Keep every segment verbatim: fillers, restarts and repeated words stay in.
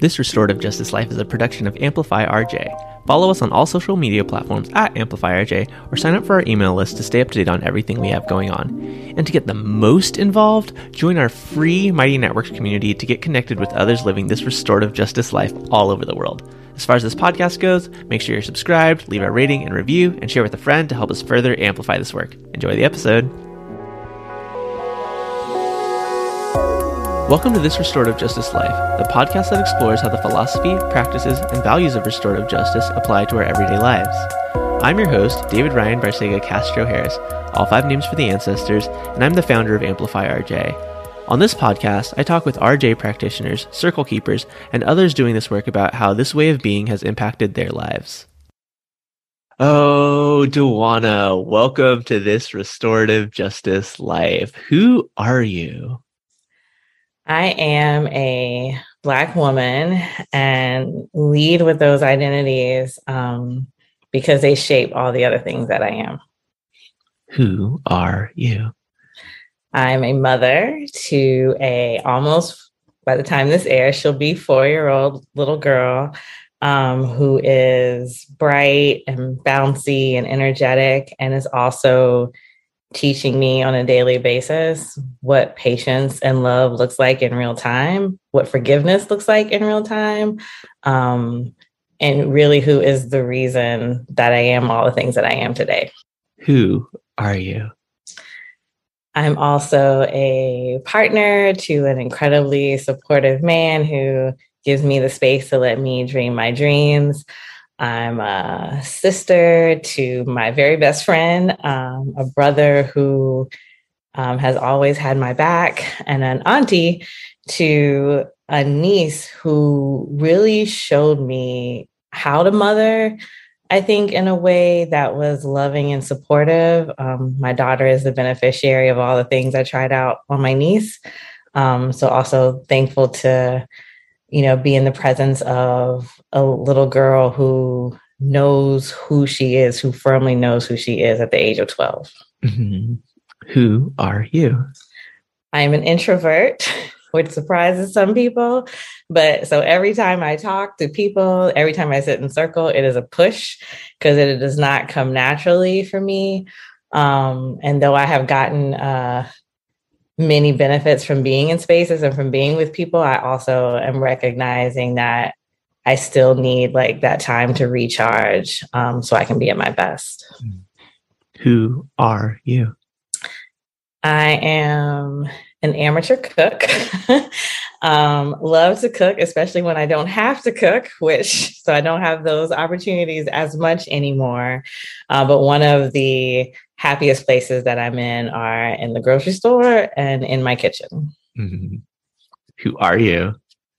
This Restorative Justice Life is a production of Amplify R J. Follow us on all social media platforms at Amplify R J, or sign up for our email list to stay up to date on everything we have going on. And to get the most involved, join our free Mighty Networks community to get connected with others living this restorative justice life all over the world. As far as this podcast goes, make sure you're subscribed, leave a rating and review, and share with a friend to help us further amplify this work. Enjoy the episode. Welcome to This Restorative Justice Life, the podcast that explores how the philosophy, practices, and values of restorative justice apply to our everyday lives. I'm your host, David Ryan Barcega Castro Harris, all five names for the ancestors, and I'm the founder of Amplify R J. On this podcast, I talk with R J practitioners, circle keepers, and others doing this work about how this way of being has impacted their lives. Oh, Duana, welcome to This Restorative Justice Life. Who are you? I am a Black woman and lead with those identities um, because they shape all the other things that I am. Who are you? I'm a mother to a almost, by the time this airs, she'll be four-year-old little girl um, who is bright and bouncy and energetic and is also teaching me on a daily basis what patience and love looks like in real time, what forgiveness looks like in real time, um, and really who is the reason that I am all the things that I am today. Who are you? I'm also a partner to an incredibly supportive man who gives me the space to let me dream my dreams. I'm a sister to my very best friend, um, a brother who um, has always had my back, and an auntie to a niece who really showed me how to mother, I think, in a way that was loving and supportive. Um, my daughter is the beneficiary of all the things I tried out on my niece. Um, so also thankful to you know, be in the presence of a little girl who knows who she is, who firmly knows who she is at the age of twelve. Mm-hmm. Who are you? I'm an introvert, which surprises some people. But so every time I talk to people, every time I sit in circle, it is a push because it does not come naturally for me. Um, and though I have gotten uh, many benefits from being in spaces and from being with people, I also am recognizing that I still need like that time to recharge um, so I can be at my best. Who are you? I am an amateur cook. um, love to cook, especially when I don't have to cook, which so I don't have those opportunities as much anymore. Uh, but one of the happiest places that I'm in are in the grocery store and in my kitchen. Mm-hmm. Who are you?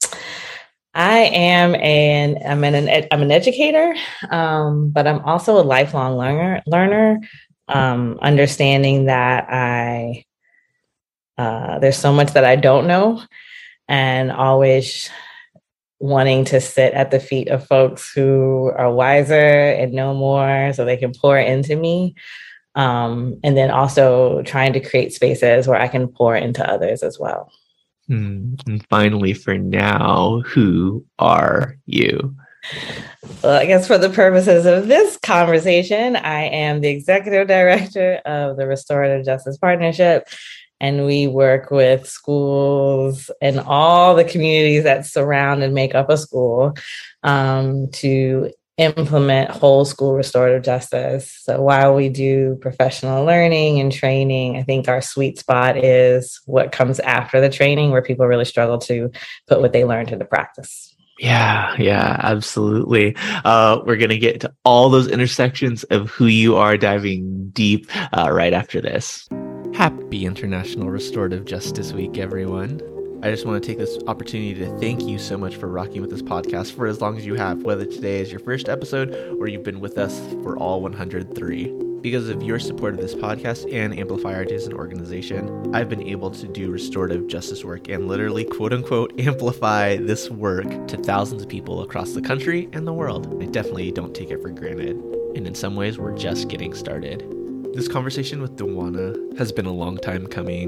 I am an I'm an, an I'm an educator, um, but I'm also a lifelong learner. Learner, um, understanding that I uh, there's so much that I don't know, and always wanting to sit at the feet of folks who are wiser and know more, so they can pour into me. Um, and then also trying to create spaces where I can pour into others as well. Hmm. And finally, for now, who are you? Well, I guess for the purposes of this conversation, I am the executive director of the Restorative Justice Partnership, and we work with schools and all the communities that surround and make up a school um, to implement whole school restorative justice. So while we do professional learning and training, I think our sweet spot is what comes after the training, where people really struggle to put what they learned into practice. Yeah, yeah, absolutely. Uh, we're going to get to all those intersections of who you are, diving deep uh, right after this. Happy International Restorative Justice Week, everyone. I just want to take this opportunity to thank you so much for rocking with this podcast for as long as you have, whether today is your first episode or you've been with us for all one hundred three. Because of your support of this podcast and Amplify R J as an organization, I've been able to do restorative justice work and literally, quote unquote, amplify this work to thousands of people across the country and the world. I definitely don't take it for granted. And in some ways, we're just getting started. This conversation with Duana has been a long time coming.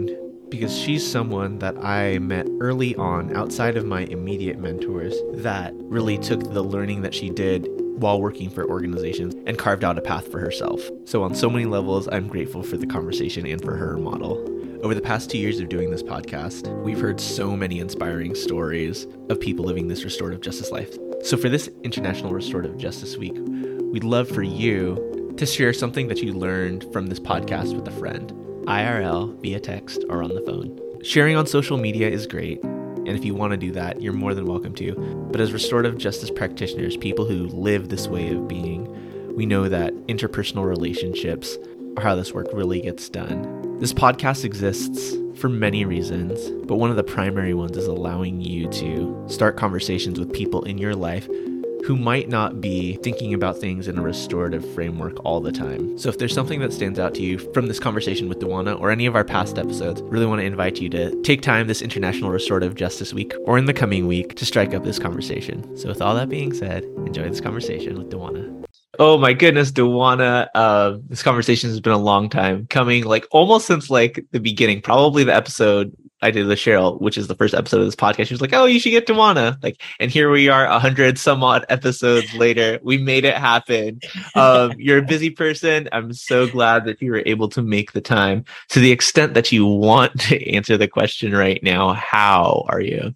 because she's someone that I met early on outside of my immediate mentors that really took the learning that she did while working for organizations and carved out a path for herself. So on so many levels, I'm grateful for the conversation and for her model. Over the past two years of doing this podcast, we've heard so many inspiring stories of people living this restorative justice life. So for this International Restorative Justice Week, we'd love for you to share something that you learned from this podcast with a friend, I R L, via text, or on the phone. Sharing on social media is great, and if you want to do that, you're more than welcome to. But as restorative justice practitioners, people who live this way of being, we know that interpersonal relationships are how this work really gets done. This podcast exists for many reasons, but one of the primary ones is allowing you to start conversations with people in your life who might not be thinking about things in a restorative framework all the time. So if there's something that stands out to you from this conversation with Duana or any of our past episodes, really want to invite you to take time this International Restorative Justice Week or in the coming week to strike up this conversation. So with all that being said, enjoy this conversation with Duana. Oh my goodness, Duana. Uh, this conversation has been a long time coming, like almost since like the beginning, probably the episode I did with Cheryl, which is the first episode of this podcast. She was like, oh, you should get Duana. Like, and here we are a hundred some odd episodes later. We made it happen. Um, you're a busy person. I'm so glad that you were able to make the time. To the extent that you want to answer the question right now, how are you?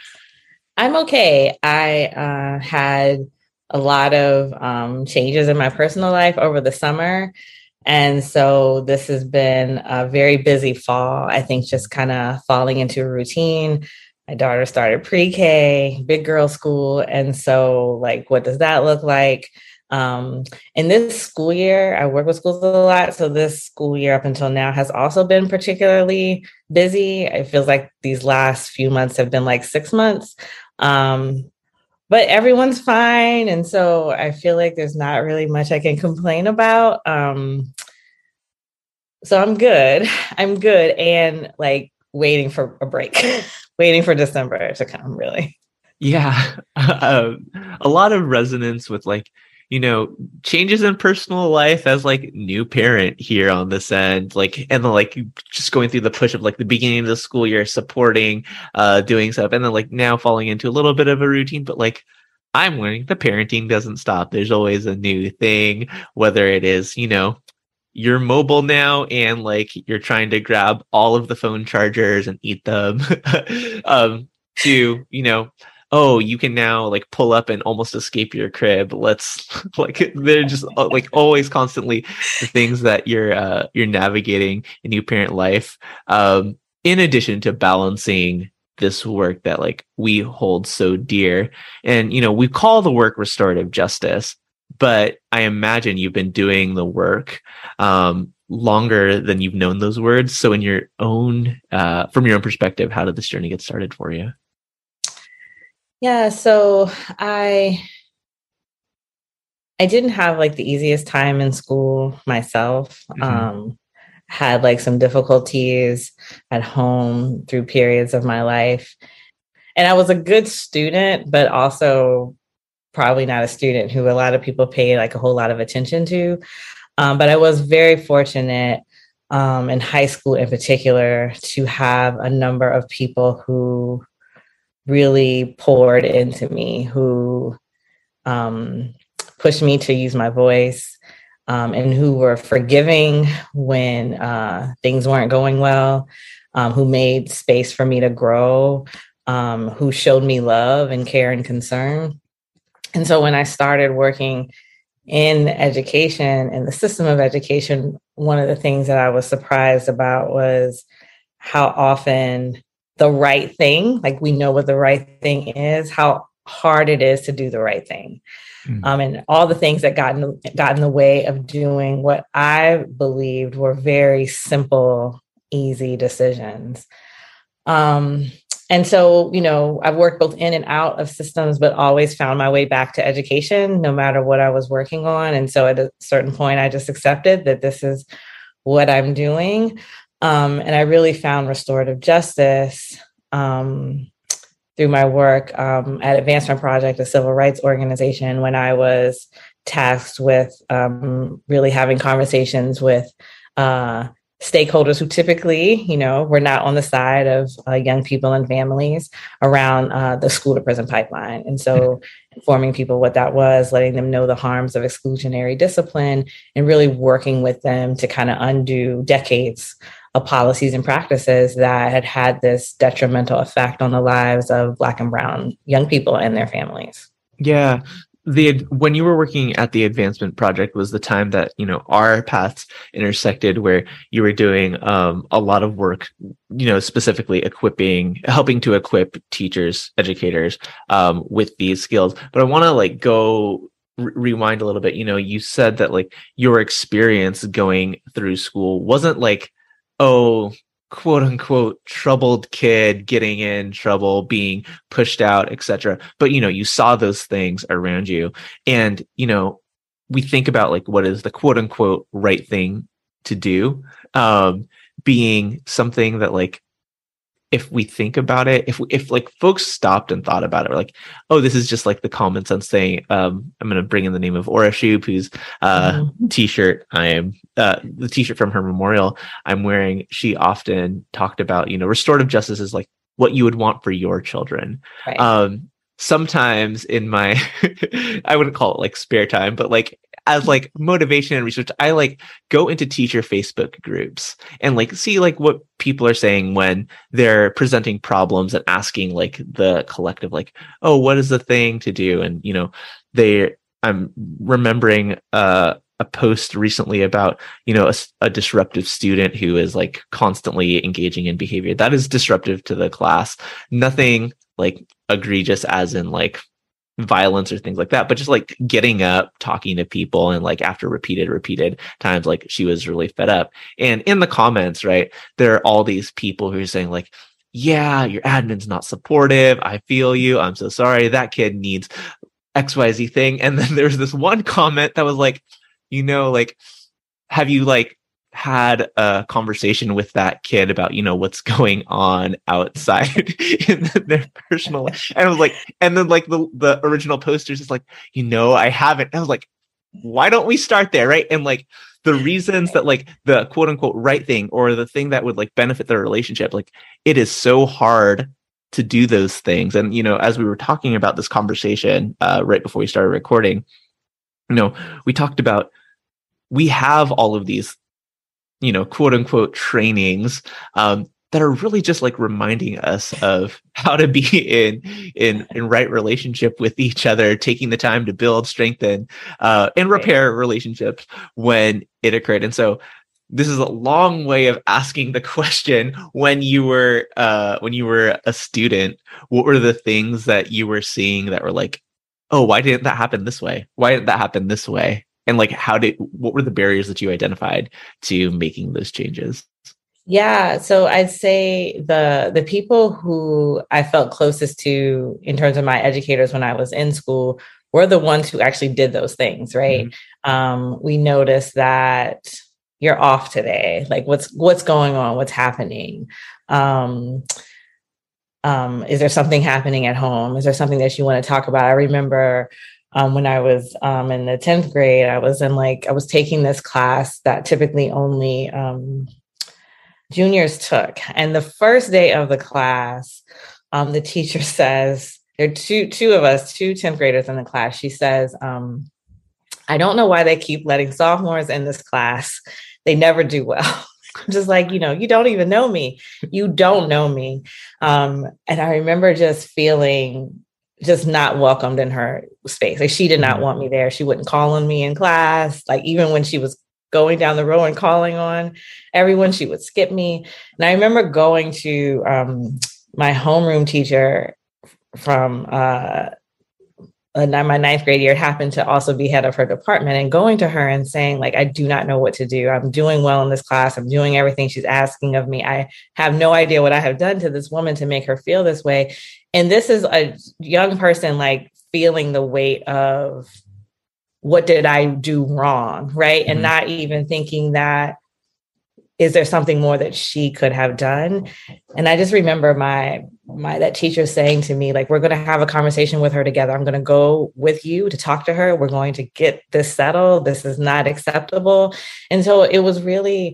I'm okay. I uh, had a lot of um, changes in my personal life over the summer. And so this has been a very busy fall. I think just kind of falling into a routine. My daughter started pre-K, big girl school. And so like, what does that look like? Um, in this school year, I work with schools a lot. So this school year up until now has also been particularly busy. It feels like these last few months have been like six months. Um, But everyone's fine. And so I feel like there's not really much I can complain about. Um, so I'm good. I'm good. And like waiting for a break, waiting for December to come, really. Yeah. Uh, a lot of resonance with like, you know, changes in personal life as like new parent here on this end, like, and then like just going through the push of like the beginning of the school year, supporting, uh, doing stuff. And then like now falling into a little bit of a routine, but like I'm learning the parenting doesn't stop. There's always a new thing, whether it is, you know, you're mobile now and like you're trying to grab all of the phone chargers and eat them, um, to, you know, oh, you can now like pull up and almost escape your crib. Let's like, they're just like always constantly the things that you're, uh, you're navigating in new parent life. Um, in addition to balancing this work that like we hold so dear. And, you know, we call the work restorative justice, but I imagine you've been doing the work, um, longer than you've known those words. So in your own, uh, from your own perspective, how did this journey get started for you? Yeah, so I I didn't have like the easiest time in school myself. Mm-hmm. Um, had like some difficulties at home through periods of my life. And I was a good student, but also probably not a student who a lot of people pay like a whole lot of attention to. Um, but I was very fortunate um, in high school in particular to have a number of people who really poured into me, who um, pushed me to use my voice, um, and who were forgiving when uh, things weren't going well, um, who made space for me to grow, um, who showed me love and care and concern. And so when I started working in education, in the system of education, one of the things that I was surprised about was how often the right thing, like we know what the right thing is, how hard it is to do the right thing. Mm. Um, and all the things that got in, got in the way of doing what I believed were very simple, easy decisions. Um, and so, you know, I've worked both in and out of systems, but always found my way back to education, no matter what I was working on. And so at a certain point, I just accepted that this is what I'm doing. Um, and I really found restorative justice um, through my work um, at Advancement Project, a civil rights organization, when I was tasked with um, really having conversations with uh, stakeholders who typically, you know, were not on the side of uh, young people and families around uh, the school to prison pipeline. And so informing people what that was, letting them know the harms of exclusionary discipline, and really working with them to kind of undo decades of policies and practices that had had this detrimental effect on the lives of Black and Brown young people and their families. Yeah. The when you were working at the Advancement Project was the time that, you know, our paths intersected, where you were doing um, a lot of work, you know, specifically equipping, helping to equip teachers, educators um, with these skills. But I want to like go re- rewind a little bit. You know, you said that like your experience going through school wasn't like, oh, quote unquote troubled kid getting in trouble, being pushed out, et cetera. But, you know, you saw those things around you. And, you know, we think about like what is the quote unquote right thing to do, um, being something that like, if we think about it, if if like folks stopped and thought about it, we're like, oh, this is just like the common sense thing. Um, I'm going to bring in the name of Aura Shoup, whose uh, mm-hmm. t-shirt I am, uh, the t-shirt from her memorial I'm wearing. She often talked about, you know, restorative justice is like what you would want for your children. Right. Um, sometimes in my, I wouldn't call it like spare time, but like as like motivation and research, I like go into teacher Facebook groups and like see like what people are saying when they're presenting problems and asking like the collective, like, oh, what is the thing to do? And, you know, they, I'm remembering uh, a post recently about, you know, a, a disruptive student who is like constantly engaging in behavior that is disruptive to the class. Nothing like egregious as in like violence or things like that, but just like getting up, talking to people, and like after repeated, repeated times, like she was really fed up. And in the comments, right, there are all these people who are saying like, yeah, your admin's not supportive. I feel you. I'm so sorry. That kid needs X Y Z thing. And then there's this one comment that was like, you know, like, have you like had a conversation with that kid about, you know, what's going on outside in their personal life? And I was like, and then like the, the original posters is like, you know, I haven't. And I was like, why don't we start there? Right. And like the reasons that like the quote unquote right thing or the thing that would like benefit their relationship, like it is so hard to do those things. And, you know, as we were talking about this conversation uh, right before we started recording, you know, we talked about, we have all of these, you know, quote unquote trainings um, that are really just like reminding us of how to be in in in right relationship with each other, taking the time to build, strengthen, uh, and repair relationships when it occurred. And so this is a long way of asking the question: when you were uh, when you were a student, what were the things that you were seeing that were like, oh, why didn't that happen this way? Why didn't that happen this way? And like, how did, what were the barriers that you identified to making those changes? Yeah. So I'd say the, the people who I felt closest to in terms of my educators when I was in school were the ones who actually did those things. Right. Mm-hmm. Um, we noticed that you're off today. Like what's, what's going on? What's happening? Um, um, is there something happening at home? Is there something that you want to talk about? I remember Um, when I was um, in the tenth grade, I was in like, I was taking this class that typically only um, juniors took. And the first day of the class, um, the teacher says, there are two, two of us, two tenth graders in the class. She says, um, I don't know why they keep letting sophomores in this class. They never do well. Just like, you know, you don't even know me. You don't know me. Um, and I remember just feeling just not welcomed in her space. Like she did not want me there. She wouldn't call on me in class. Like even when she was going down the row and calling on everyone, she would skip me. And I remember going to um, my homeroom teacher from uh, my ninth grade year. It happened to also be head of her department, and going to her and saying like, I do not know what to do. I'm doing well in this class. I'm doing everything she's asking of me. I have no idea what I have done to this woman to make her feel this way. And this is a young person like feeling the weight of what did I do wrong, right? Mm-hmm. And not even thinking that, is there something more that she could have done? And I just remember my my that teacher saying to me, like, we're going to have a conversation with her together. I'm going to go with you to talk to her. We're going to get this settled. This is not acceptable. And so it was really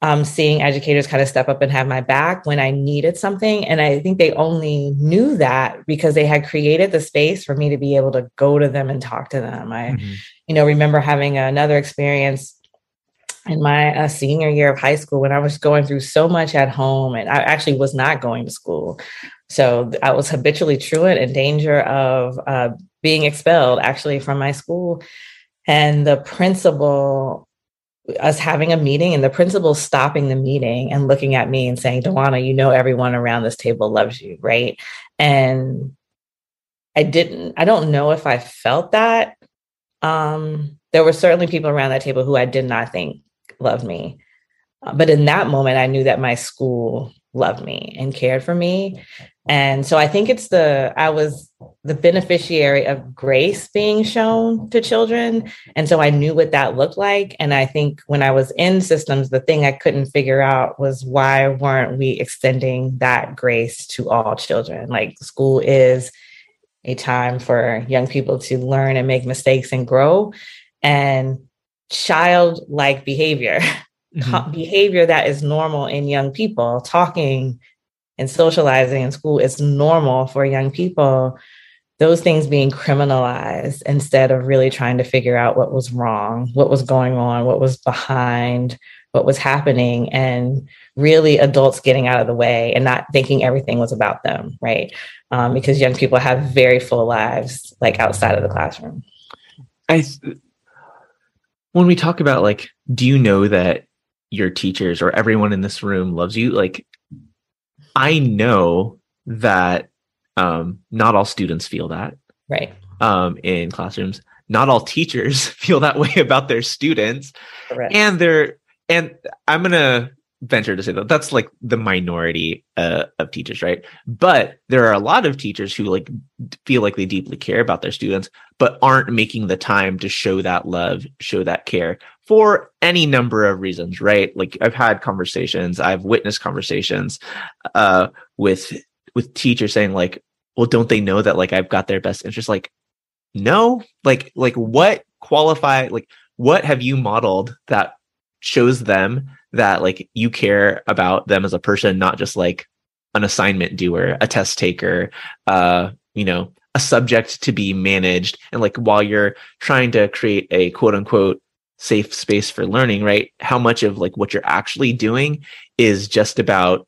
um, seeing educators kind of step up and have my back when I needed something. And I think they only knew that because they had created the space for me to be able to go to them and talk to them. I, mm-hmm. you know, remember having another experience in my uh, senior year of high school when I was going through so much at home, and I actually was not going to school. So I was habitually truant, in danger of uh, being expelled actually from my school. And the principal, us having a meeting, and the principal stopping the meeting and looking at me and saying, "Dawana, you know, everyone around this table loves you, right?" And I didn't, I don't know if I felt that. Um, there were certainly people around that table who I did not think loved me. Uh, but in that moment, I knew that my school loved me and cared for me. And so I think it's the, I was the beneficiary of grace being shown to children. And so I knew what that looked like. And I think when I was in systems, the thing I couldn't figure out was why weren't we extending that grace to all children? Like, school is a time for young people to learn and make mistakes and grow. And childlike behavior, mm-hmm. behavior that is normal in young people, talking and socializing in school is normal for young people. Those things being criminalized instead of really trying to figure out what was wrong, what was going on, what was behind, what was happening, and really adults getting out of the way and not thinking everything was about them, right? Um, because young people have very full lives, like outside of the classroom. I, when we talk about, like, do you know that your teachers or everyone in this room loves you? Like, I know that um, not all students feel that. Right. Um, in classrooms, not all teachers feel that way about their students. Correct. And they're, and I'm going to venture to say that that's like the minority uh, of teachers, right? But there are a lot of teachers who like feel like they deeply care about their students, but aren't making the time to show that love, show that care for any number of reasons, right? Like, I've had conversations, I've witnessed conversations uh, with with teachers saying like, well, don't they know that like I've got their best interest? Like, no, like like what qualify, like what have you modeled that shows them that like you care about them as a person, not just like an assignment doer, a test taker, uh, you know, a subject to be managed. And like, while you're trying to create a quote unquote safe space for learning, right? How much of like what you're actually doing is just about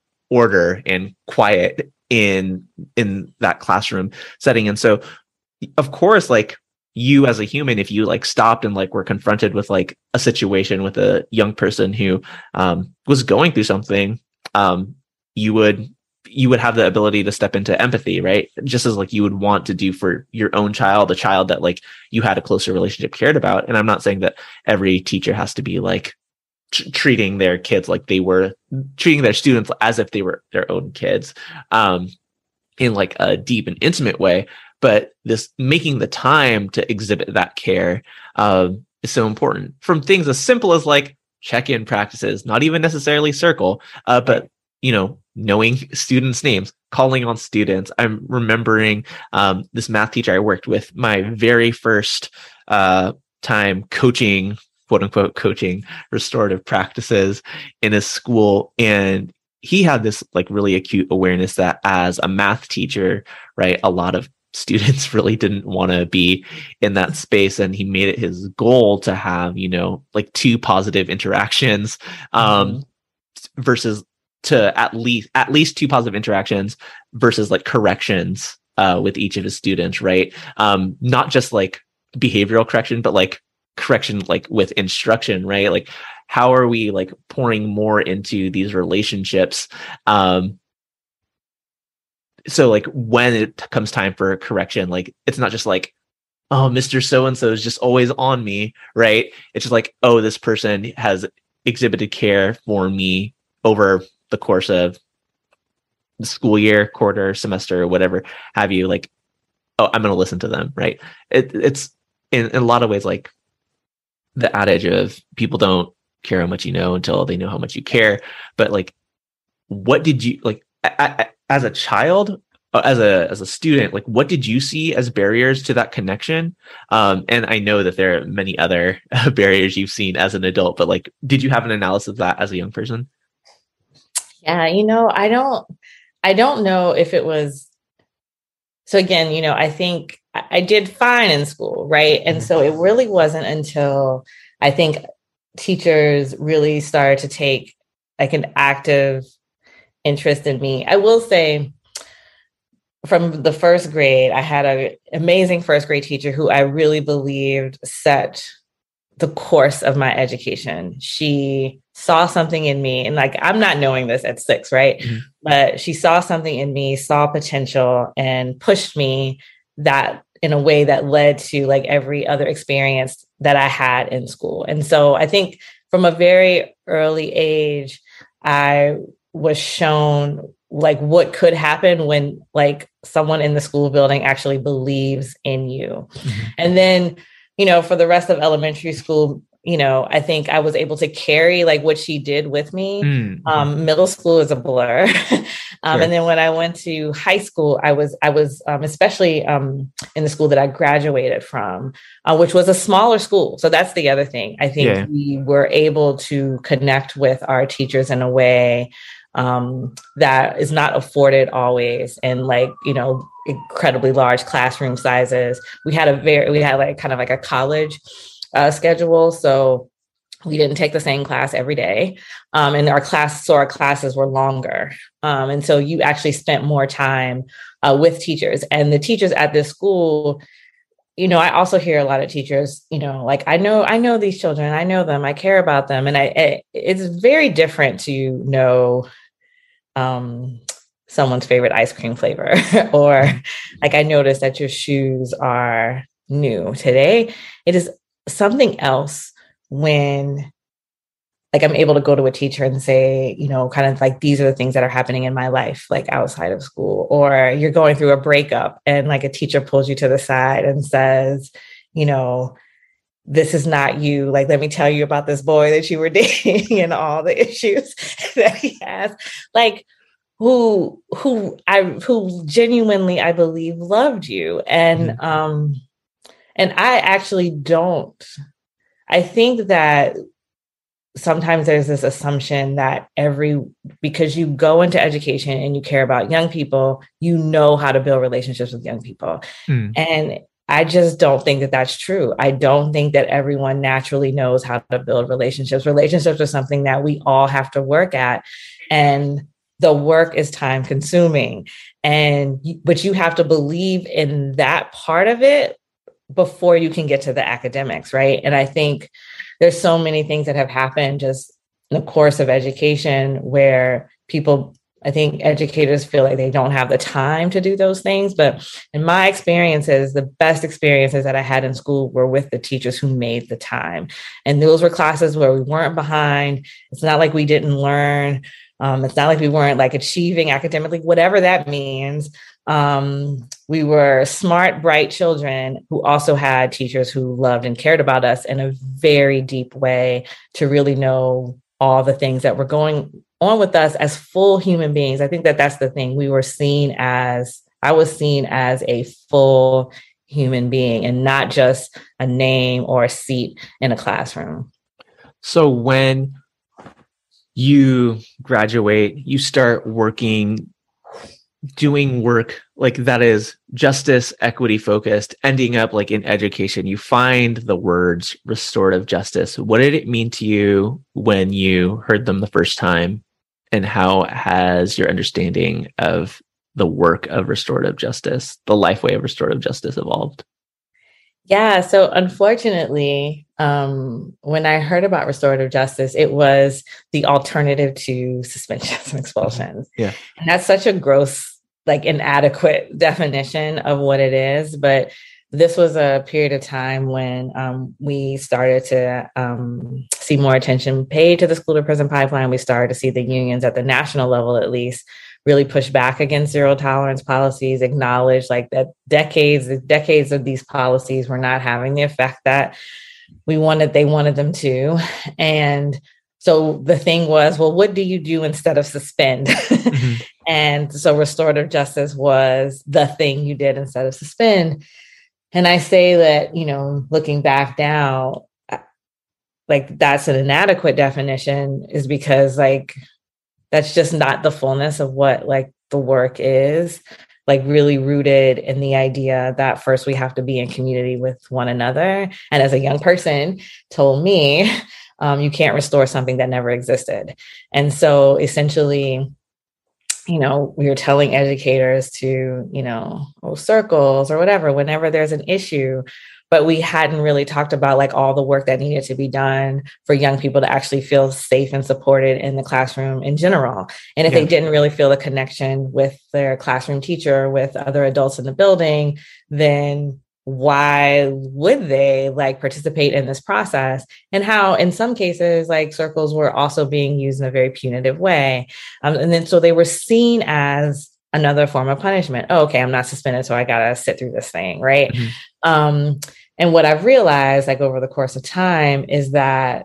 order and quiet in, in that classroom setting. And so of course, like, you as a human, if you like stopped and like were confronted with like a situation with a young person who um, was going through something, um, you would you would have the ability to step into empathy, right? Just as like you would want to do for your own child, a child that like you had a closer relationship, cared about. And I'm not saying that every teacher has to be like t- treating their kids like they were treating their students as if they were their own kids, um, in like a deep and intimate way. But this making the time to exhibit that care uh, is so important. From things as simple as like check-in practices, not even necessarily circle, uh, but, you know, knowing students' names, calling on students. I'm remembering um, this math teacher I worked with, my very first uh, time coaching, quote unquote, coaching restorative practices in a school. And he had this like really acute awareness that as a math teacher, right, a lot of students really didn't want to be in that space, and he made it his goal to have, you know, like two positive interactions um mm-hmm. versus to at least at least two positive interactions versus like corrections uh with each of his students, right? Um not just like behavioral correction, but like correction like with instruction, right? Like, how are we like pouring more into these relationships um so like when it comes time for correction, like it's not just like, oh, Mister So-and-so is just always on me, right? It's just like, oh, this person has exhibited care for me over the course of the school year, quarter, semester, whatever have you. Like, oh, I'm going to listen to them, right? It, it's in, in a lot of ways like the adage of people don't care how much you know until they know how much you care. But like, what did you like? I, I, as a child, uh, as a as a student, like what did you see as barriers to that connection? Um, and I know that there are many other barriers you've seen as an adult, but like, did you have an analysis of that as a young person? Yeah, you know, I don't, I don't know if it was. So again, you know, I think I, I did fine in school, right? And so it really wasn't until I think teachers really started to take like an active interest in me. I will say, from the first grade, I had an amazing first grade teacher who I really believed set the course of my education. She saw something in me, and like, I'm not knowing this at six, right? Mm-hmm. But she saw something in me, saw potential, and pushed me that in a way that led to like every other experience that I had in school. And so I think from a very early age, I was shown like what could happen when like someone in the school building actually believes in you. Mm-hmm. And then, you know, for the rest of elementary school, you know, I think I was able to carry like what she did with me. Mm-hmm. Um, middle school is a blur. um, sure. And then when I went to high school, I was, I was um, especially um, in the school that I graduated from, uh, which was a smaller school. So that's the other thing. I think yeah. we were able to connect with our teachers in a way um, that is not afforded always. And like, you know, incredibly large classroom sizes. We had a very, we had like kind of like a college uh, schedule. So we didn't take the same class every day. Um, and our class, so our classes were longer. Um, and so you actually spent more time uh, with teachers, and the teachers at this school, you know, I also hear a lot of teachers, you know, like, I know, I know these children, I know them, I care about them. And I, it, it's very different to know um, someone's favorite ice cream flavor, or like, I noticed that your shoes are new today. It is something else when like I'm able to go to a teacher and say, you know, kind of like, these are the things that are happening in my life, like outside of school, or you're going through a breakup and like a teacher pulls you to the side and says, you know, this is not you. Like, let me tell you about this boy that you were dating and all the issues that he has. Like, who, who I, who genuinely, I believe, loved you. And, mm-hmm. um, and I actually don't, I think that sometimes there's this assumption that every, because you go into education and you care about young people, you know how to build relationships with young people. Mm. And I just don't think that that's true. I don't think that everyone naturally knows how to build relationships. Relationships are something that we all have to work at. And the work is time consuming. And, but you have to believe in that part of it before you can get to the academics, right? And I think there's so many things that have happened just in the course of education where people, I think educators feel like they don't have the time to do those things. But in my experiences, the best experiences that I had in school were with the teachers who made the time. And those were classes where we weren't behind. It's not like we didn't learn. Um, it's not like we weren't like achieving academically, whatever that means. Um, we were smart, bright children who also had teachers who loved and cared about us in a very deep way to really know all the things that were going on with us as full human beings. I think that that's the thing. We were seen as, I was seen as a full human being and not just a name or a seat in a classroom. So when you graduate, you start working, doing work like that is justice, equity focused, ending up like in education, you find the words restorative justice. What did it mean to you when you heard them the first time? And how has your understanding of the work of restorative justice, the life way of restorative justice, evolved? Yeah. So unfortunately, um, when I heard about restorative justice, it was the alternative to suspensions and expulsions. Yeah. And that's such a gross, like inadequate definition of what it is. But this was a period of time when um, we started to um, see more attention paid to the school to prison pipeline. We started to see the unions at the national level, at least, really push back against zero tolerance policies, acknowledge like that decades, decades of these policies were not having the effect that we wanted, they wanted them to. And so the thing was, well, what do you do instead of suspend? Mm-hmm. And so restorative justice was the thing you did instead of suspend. And I say that, you know, looking back now, like that's an inadequate definition is because like, that's just not the fullness of what like the work is, like really rooted in the idea that first we have to be in community with one another. And as a young person told me, Um, you can't restore something that never existed. And so essentially, you know, we were telling educators to, you know, oh, circles or whatever, whenever there's an issue, but we hadn't really talked about like all the work that needed to be done for young people to actually feel safe and supported in the classroom in general. And if yeah. they didn't really feel a connection with their classroom teacher, with other adults in the building, then why would they like participate in this process? And how in some cases, like circles were also being used in a very punitive way. Um, and then so they were seen as another form of punishment. Oh, okay, I'm not suspended, so I gotta sit through this thing, right? Mm-hmm. Um, and what I've realized like over the course of time is that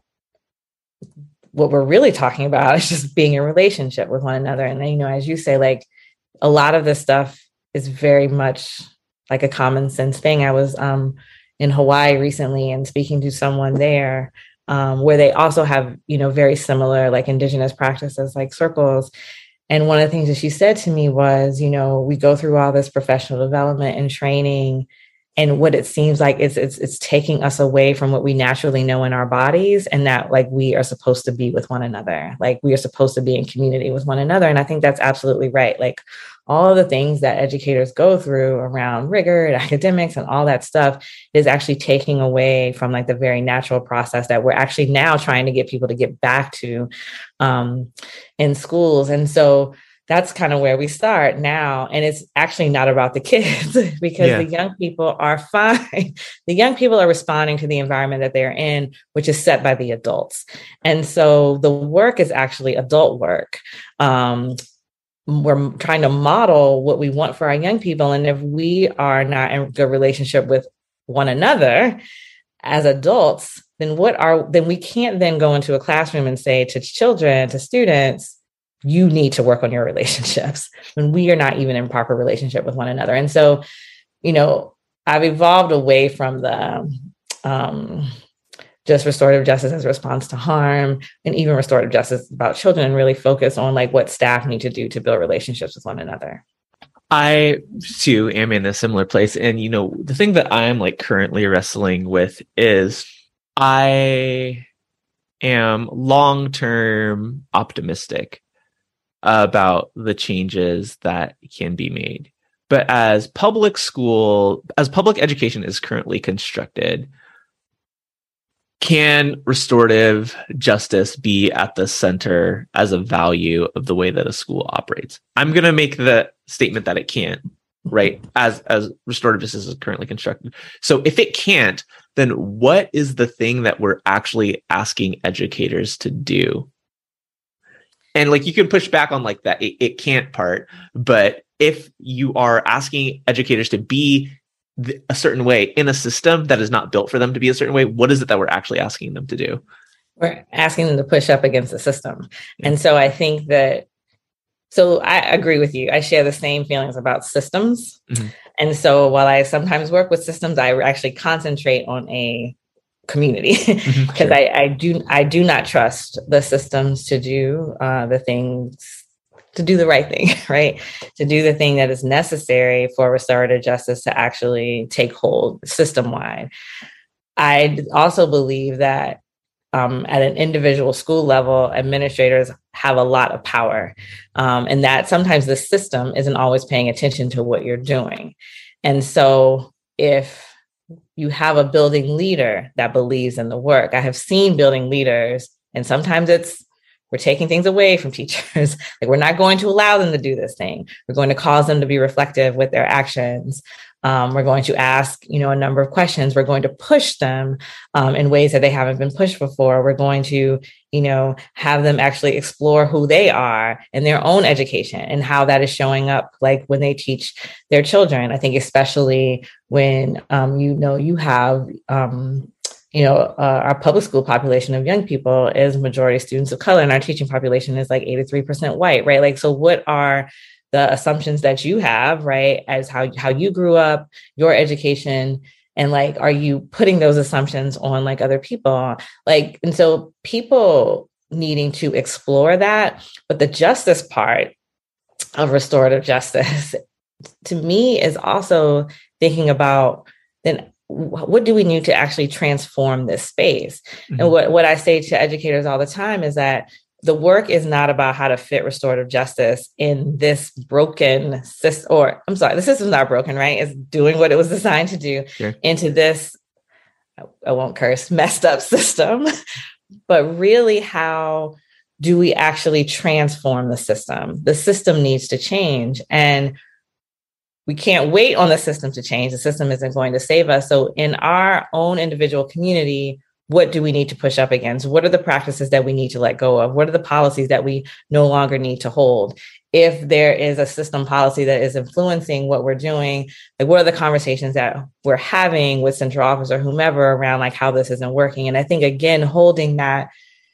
what we're really talking about is just being in relationship with one another. And then, you know, as you say, like a lot of this stuff is very much like a common sense thing. I was um, in Hawaii recently and speaking to someone there um, where they also have, you know, very similar like indigenous practices like circles. And one of the things that she said to me was, you know, we go through all this professional development and training, and what it seems like is it's it's taking us away from what we naturally know in our bodies, and that like we are supposed to be with one another, like we are supposed to be in community with one another. And I think that's absolutely right. Like all of the things that educators go through around rigor and academics and all that stuff is actually taking away from like the very natural process that we're actually now trying to get people to get back to um, in schools. And so that's kind of where we start now. And it's actually not about the kids because yeah. the young people are fine. The young people are responding to the environment that they're in, which is set by the adults. And so the work is actually adult work. Um, we're trying to model what we want for our young people. And if we are not in a good relationship with one another as adults, then what are, then we can't then go into a classroom and say to children, to students, you need to work on your relationships when we are not even in proper relationship with one another. And so, you know, I've evolved away from the um, just restorative justice as a response to harm and even restorative justice about children and really focus on like what staff need to do to build relationships with one another. I too am in a similar place. And, you know, the thing that I'm like currently wrestling with is I am long-term optimistic about the changes that can be made. But as public school, as public education is currently constructed, can restorative justice be at the center as a value of the way that a school operates? I'm going to make the statement that it can't, right? As, as restorative justice is currently constructed. So if it can't, then what is the thing that we're actually asking educators to do? And like, you can push back on like that, it, it can't part, but if you are asking educators to be th- a certain way in a system that is not built for them to be a certain way, what is it that we're actually asking them to do? We're asking them to push up against the system. Yeah. And so I think that, so I agree with you. I share the same feelings about systems. Mm-hmm. And so while I sometimes work with systems, I actually concentrate on a community because mm-hmm, sure. I, I do I do not trust the systems to do uh, the things, to do the right thing, right? To do the thing that is necessary for restorative justice to actually take hold system-wide. I also believe that um, at an individual school level, administrators have a lot of power, um, and that sometimes the system isn't always paying attention to what you're doing. And so if you have a building leader that believes in the work. I have seen building leaders, and sometimes it's, we're taking things away from teachers. Like, we're not going to allow them to do this thing. We're going to cause them to be reflective with their actions. Um, we're going to ask, you know, a number of questions. We're going to push them um, in ways that they haven't been pushed before. We're going to, you know, have them actually explore who they are in their own education and how that is showing up, like when they teach their children. I think especially when, um, you know, you have, um, you know, uh, our public school population of young people is majority students of color, and our teaching population is like eighty-three percent white, right? Like, so what are the assumptions that you have, right, as how, how you grew up, your education, and like, are you putting those assumptions on like other people? Like, and so people needing to explore that. But the justice part of restorative justice, to me, is also thinking about then what do we need to actually transform this space? Mm-hmm. And what, what I say to educators all the time is that the work is not about how to fit restorative justice in this broken system, or I'm sorry, the system's not broken, right? It's doing what it was designed to do sure. into this, I won't curse, messed up system. But really, how do we actually transform the system? The system needs to change, and we can't wait on the system to change. The system isn't going to save us. So in our own individual community, what do we need to push up against? What are the practices that we need to let go of? What are the policies that we no longer need to hold? If there is a system policy that is influencing what we're doing, like what are the conversations that we're having with central office or whomever around like how this isn't working? And I think, again, holding that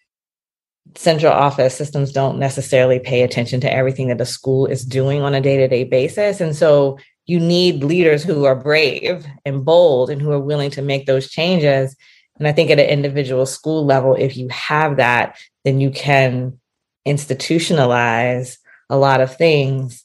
central office systems don't necessarily pay attention to everything that the school is doing on a day-to-day basis. And so you need leaders who are brave and bold and who are willing to make those changes. And I think at an individual school level, if you have that, then you can institutionalize a lot of things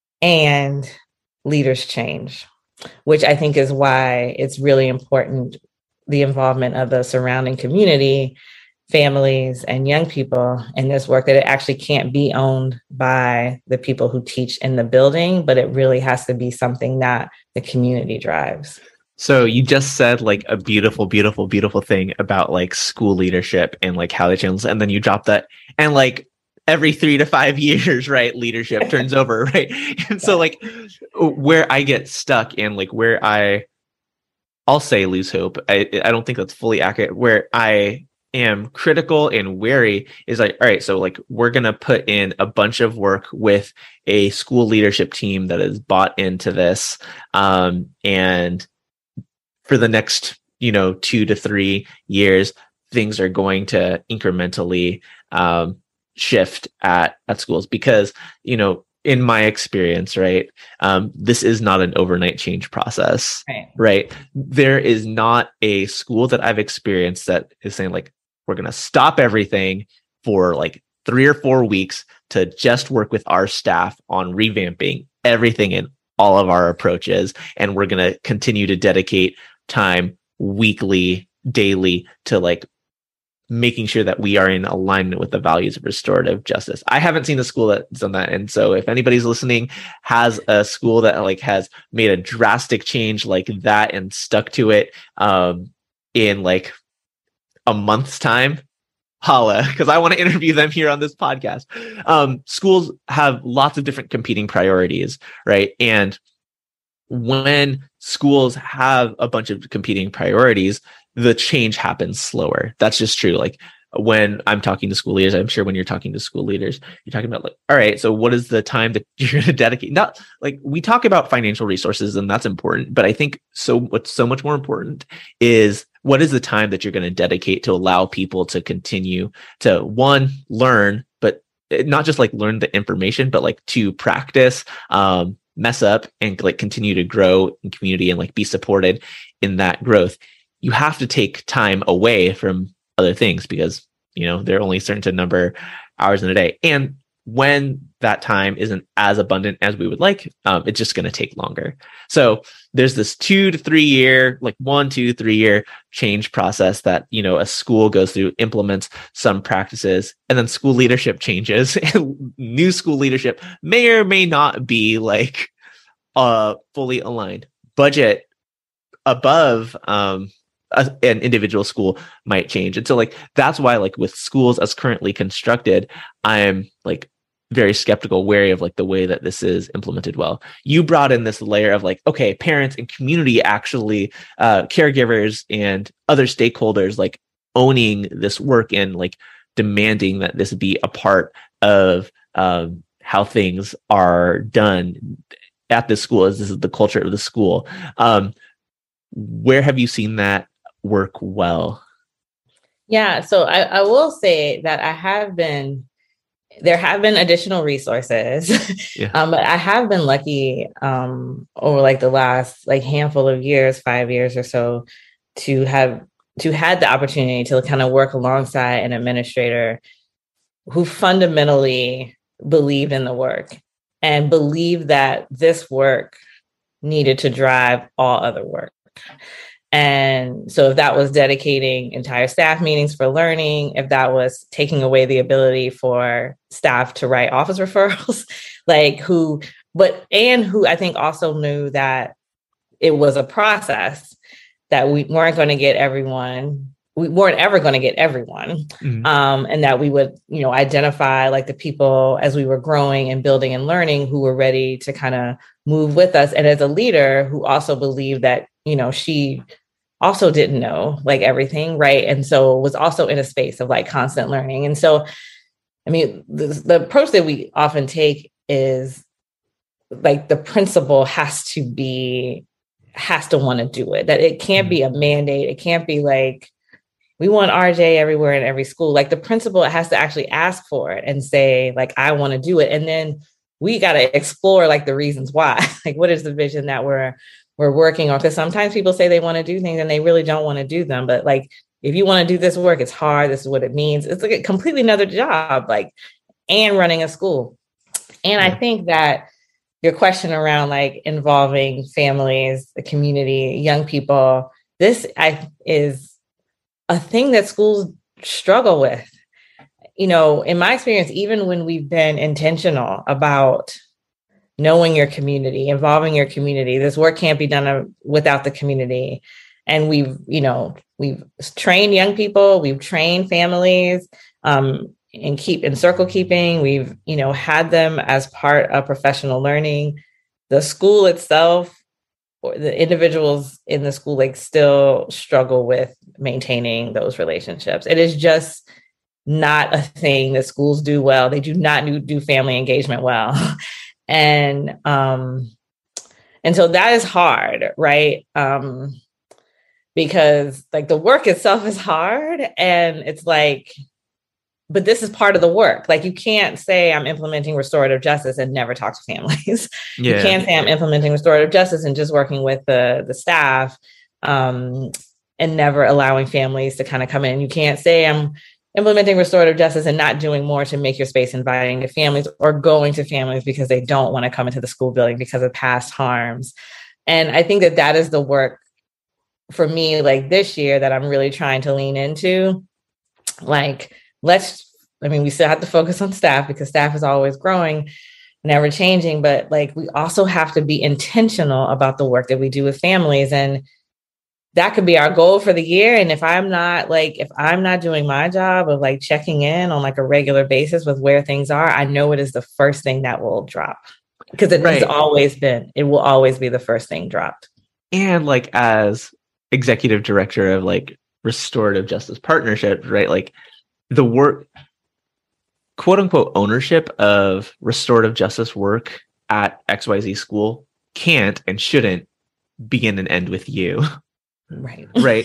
and leaders change, which I think is why it's really important, the involvement of the surrounding community, families, and young people in this work, that it actually can't be owned by the people who teach in the building, but it really has to be something that the community drives. So you just said like a beautiful, beautiful, beautiful thing about like school leadership and like how they change. And then you drop that, and like every three to five years, right, leadership turns over, right? And so like where I get stuck and like where I, I'll say lose hope. I, I don't think that's fully accurate. Where I am critical and wary is like, all right, so like we're going to put in a bunch of work with a school leadership team that is bought into this. Um, and for the next, you know, two to three years, things are going to incrementally um, shift at, at schools because, you know, in my experience, right, um, this is not an overnight change process, right. right? There is not a school that I've experienced that is saying like, we're going to stop everything for like three or four weeks to just work with our staff on revamping everything in all of our approaches. And we're going to continue to dedicate time weekly, daily to like making sure that we are in alignment with the values of restorative justice. I haven't seen a school that's done that. And so if anybody's listening has a school that like has made a drastic change like that and stuck to it um, in like a month's time, holla, because I want to interview them here on this podcast. Um, schools have lots of different competing priorities, right? And when schools have a bunch of competing priorities, the change happens slower. That's just true. Like when I'm talking to school leaders, I'm sure when you're talking to school leaders, you're talking about like, all right, so what is the time that you're going to dedicate? Not like we talk about financial resources and that's important, but I think so what's so much more important is what is the time that you're going to dedicate to allow people to continue to one, learn, but not just like learn the information, but like to practice, um, mess up and like continue to grow in community and like be supported in that growth. You have to take time away from other things because, you know, there are only a certain number of hours in a day. And when that time isn't as abundant as we would like, um, it's just going to take longer. So there's this two to three year, like one, two, three year change process that, you know, a school goes through, implements some practices, and then school leadership changes. And new school leadership may or may not be like uh, fully aligned. Budget above um, a, an individual school might change. And so like, that's why like with schools as currently constructed, I'm like very skeptical, wary of like the way that this is implemented well. You brought in this layer of like, okay, parents and community actually, uh, caregivers and other stakeholders like owning this work and like demanding that this be a part of um, how things are done at the school, as this is the culture of the school. Um, where have you seen that work well? Yeah, so I, I will say that I have been, there have been additional resources, Yeah. um, but I have been lucky um, over like the last like handful of years, five years or so, to have to had the opportunity to kind of work alongside an administrator who fundamentally believed in the work and believed that this work needed to drive all other work. And so if that was dedicating entire staff meetings for learning, if that was taking away the ability for staff to write office referrals, like who, but, and who I think also knew that it was a process, that we weren't going to get everyone, we weren't ever going to get everyone. Mm-hmm. Um, and that we would, you know, identify like the people as we were growing and building and learning who were ready to kind of move with us. And as a leader who also believed that, you know, she also didn't know like everything, right? And so was also in a space of like constant learning. And so, I mean, the, the approach that we often take is like the principal has to be, has to want to do it, that it can't be a mandate. It can't be like, we want R J everywhere in every school. Like the principal has to actually ask for it and say, like, I want to do it. And then we got to explore like the reasons why, like, what is the vision that we're, we're working on? Because sometimes people say they want to do things and they really don't want to do them. But like, if you want to do this work, it's hard. This is what it means. It's like a completely another job, like, and running a school. And I think that your question around like involving families, the community, young people, this I, is a thing that schools struggle with. You know, in my experience, even when we've been intentional about knowing your community, involving your community, this work can't be done without the community. And we've, you know, we've trained young people, we've trained families, um, and keep in circle keeping. We've, you know, had them as part of professional learning. The school itself, or the individuals in the school, like still struggle with maintaining those relationships. It is just not a thing that schools do well. They do not do, do family engagement well. and, um, and so that is hard, right? Um, because like the work itself is hard, and it's like, but this is part of the work. Like you can't say I'm implementing restorative justice and never talk to families. Yeah. You can't say I'm implementing restorative justice and just working with the, the staff um, and never allowing families to kind of come in. You can't say I'm implementing restorative justice and not doing more to make your space inviting to families, or going to families because they don't want to come into the school building because of past harms. And I think that that is the work for me, like this year, that I'm really trying to lean into. Like, let's, I mean, we still have to focus on staff because staff is always growing and ever changing, but like, we also have to be intentional about the work that we do with families. And that could be our goal for the year. And if I'm not like, if I'm not doing my job of like checking in on like a regular basis with where things are, I know it is the first thing that will drop, because it right. has always been, it will always be the first thing dropped. And like, as executive director of like Restorative Justice Partnership, right? Like, the work, quote unquote, ownership of restorative justice work at X Y Z school can't and shouldn't begin and end with you. Right. Right.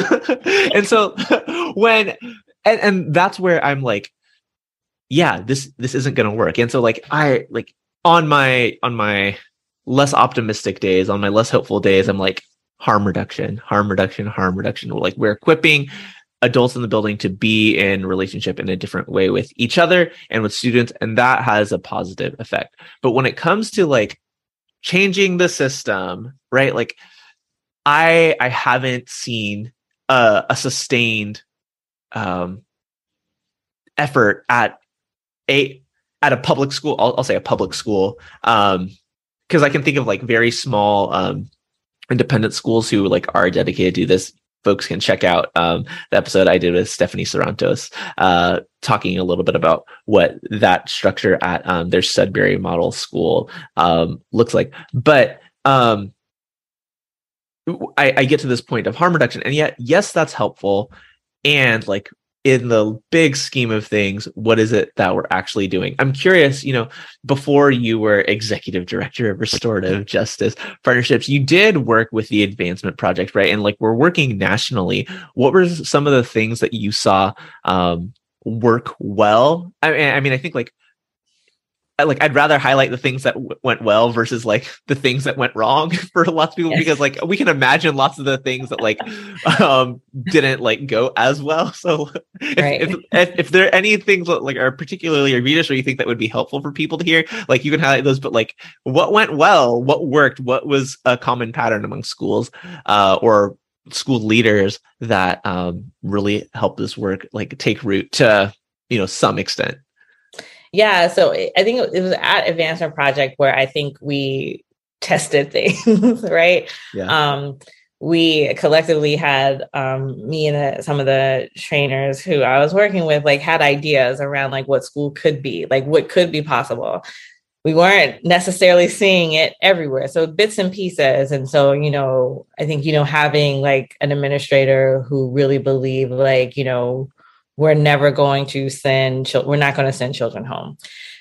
And so when, and, and that's where I'm like, yeah, this, this isn't going to work. And so like, I like on my, on my less optimistic days, on my less hopeful days, I'm like, harm reduction, harm reduction, harm reduction. Like, we're equipping adults in the building to be in relationship in a different way with each other and with students. And that has a positive effect. But when it comes to like changing the system, right? Like I, I haven't seen a, a sustained um, effort at a, at a public school. I'll, I'll say a public school. Um, cause I can think of like very small um, independent schools who like are dedicated to this. Folks can check out um, the episode I did with Stephanie Sarantos, uh, talking a little bit about what that structure at um, their Sudbury Model School um, looks like. But um, I, I get to this point of harm reduction, and yet, yes, that's helpful. And like in the big scheme of things, what is it that we're actually doing? I'm curious, you know, before you were executive director of restorative justice partnerships, you did work with the Advancement Project, right? And like we're working nationally. What were some of the things that you saw um, work well? I mean, I mean, I think like like I'd rather highlight the things that w- went well versus like the things that went wrong for lots of people, because like we can imagine lots of the things that like um didn't like go as well. So if Right. if, if, if there are any things that like are particularly egregious or you think that would be helpful for people to hear, like you can highlight those. But like what went well, what worked, what was a common pattern among schools uh or school leaders that um really helped this work like take root to, you know, some extent. Yeah, so I think it was at Advancement Project where I think we tested things, right? Yeah. Um, we collectively had um, me and uh, some of the trainers who I was working with, like, had ideas around like what school could be, like what could be possible. We weren't necessarily seeing it everywhere, so bits and pieces. And so, you know, I think, you know, having like an administrator who really believed, like, you know, we're never going to send children, we're not going to send children home.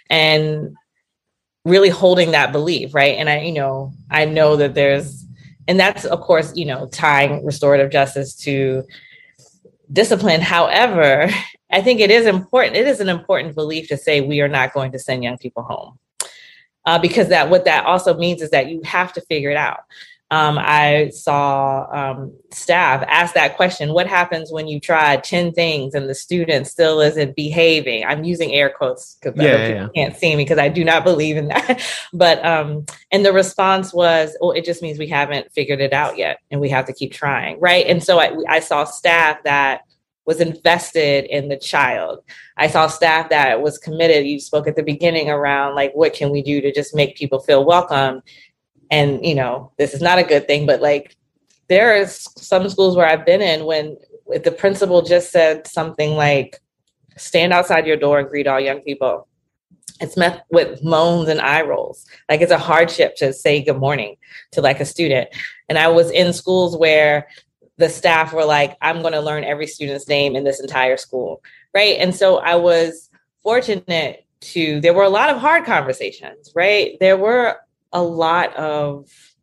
And really holding that belief, right? And I, you know, I know that there's, and that's, of course, you know, tying restorative justice to discipline. However, I think it is important. It is an important belief to say we are not going to send young people home. Uh, because that what that also means is that you have to figure it out. Um, I saw um, staff ask that question: what happens when you try ten things and the student still isn't behaving? I'm using air quotes because yeah, other yeah, people yeah. can't see me because I do not believe in that. But um, and the response was, "Well, it just means we haven't figured it out yet, and we have to keep trying." Right. And so I, I saw staff that was invested in the child. I saw staff that was committed. You spoke at the beginning around like, what can we do to just make people feel welcome? And, you know, this is not a good thing, but like there are some schools where I've been in when if the principal just said something like, stand outside your door and greet all young people, it's met with moans and eye rolls. Like it's a hardship to say good morning to like a student. And I was in schools where the staff were like, I'm going to learn every student's name in this entire school. Right. And so I was fortunate to, there were a lot of hard conversations, right? There were a lot of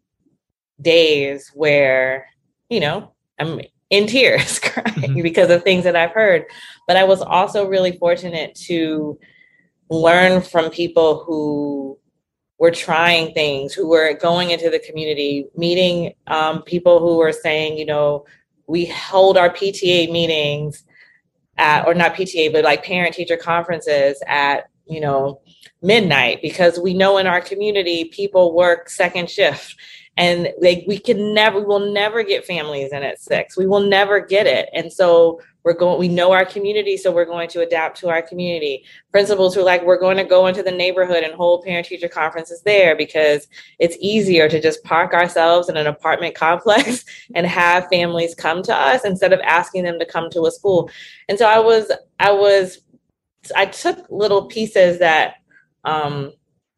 days where, you know, I'm in tears crying mm-hmm. because of things that I've heard. But I was also really fortunate to learn from people who were trying things, who were going into the community, meeting um, people who were saying, you know, we hold our P T A meetings at, or not P T A, but like parent teacher conferences at, you know, midnight, because we know in our community, people work second shift and they, we can never, we will never get families in at six. We will never get it. And so we're going, we know our community, so we're going to adapt to our community. Principals who are like, we're going to go into the neighborhood and hold parent teacher conferences there because it's easier to just park ourselves in an apartment complex and have families come to us instead of asking them to come to a school. And so I was, I was, I took little pieces that, um,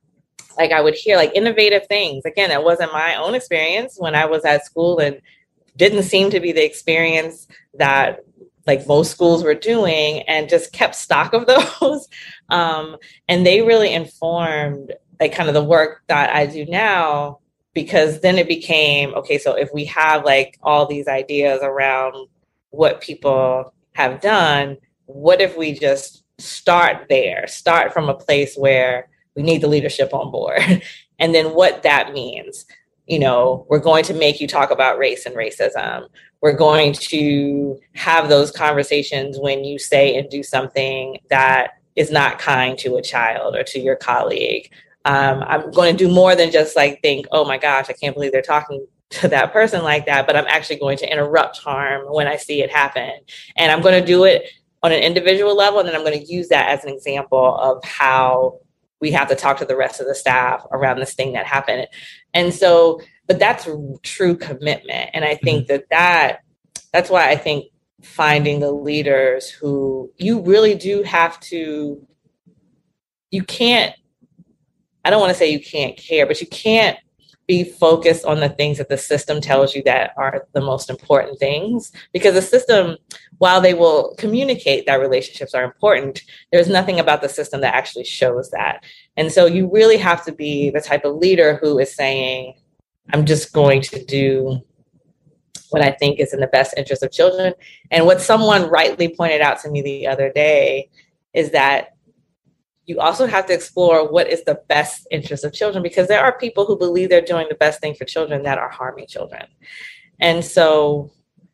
like I would hear like innovative things. Again, that wasn't my own experience when I was at school and didn't seem to be the experience that like most schools were doing, and just kept stock of those. Um, and they really informed like kind of the work that I do now, because then it became, okay, so if we have like all these ideas around what people have done, what if we just start there, start from a place where we need the leadership on board, and then what that means. You know, we're going to make you talk about race and racism. We're going to have those conversations when you say and do something that is not kind to a child or to your colleague. Um, I'm going to do more than just like think, oh my gosh, I can't believe they're talking to that person like that, but I'm actually going to interrupt harm when I see it happen. And I'm going to do it on an individual level, and then I'm going to use that as an example of how we have to talk to the rest of the staff around this thing that happened. And so, but that's true commitment. And I think mm-hmm. that, that that's why I think finding the leaders who you really do have to, you can't, I don't want to say you can't care, but you can't be focused on the things that the system tells you that are the most important things. Because the system, while they will communicate that relationships are important, there's nothing about the system that actually shows that. And so you really have to be the type of leader who is saying, I'm just going to do what I think is in the best interest of children. And what someone rightly pointed out to me the other day is that you also have to explore what is the best interest of children, because there are people who believe they're doing the best thing for children that are harming children. And so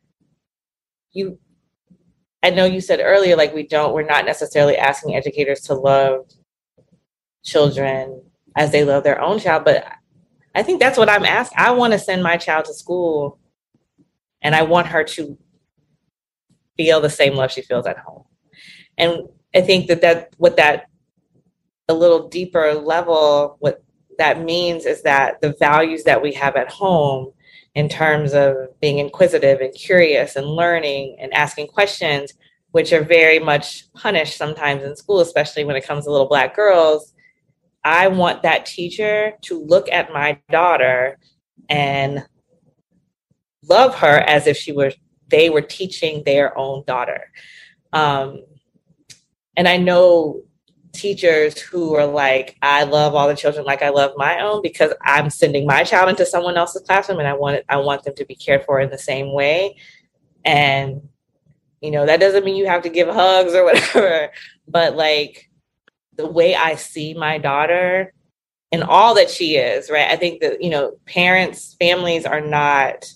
you, I know you said earlier, like we don't, we're not necessarily asking educators to love children as they love their own child, but I think that's what I'm asking. I want to send my child to school and I want her to feel the same love she feels at home. And I think that that what that a little deeper level, what that means is that the values that we have at home in terms of being inquisitive and curious and learning and asking questions, which are very much punished sometimes in school, especially when it comes to little Black girls. I want that teacher to look at my daughter and love her as if she were, they were teaching their own daughter. Um, and I know teachers who are like, I love all the children like I love my own, because I'm sending my child into someone else's classroom and I want it, I want them to be cared for in the same way. And, you know, that doesn't mean you have to give hugs or whatever, but like the way I see my daughter and all that she is, right? I think that, you know, parents, families are not,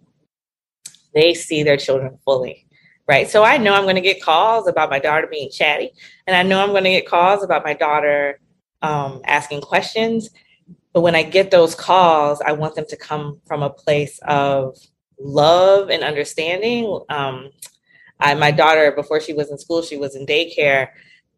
they see their children fully. Right. So I know I'm going to get calls about my daughter being chatty, and I know I'm going to get calls about my daughter um, asking questions. But when I get those calls, I want them to come from a place of love and understanding. Um, I, my daughter, before she was in school, she was in daycare,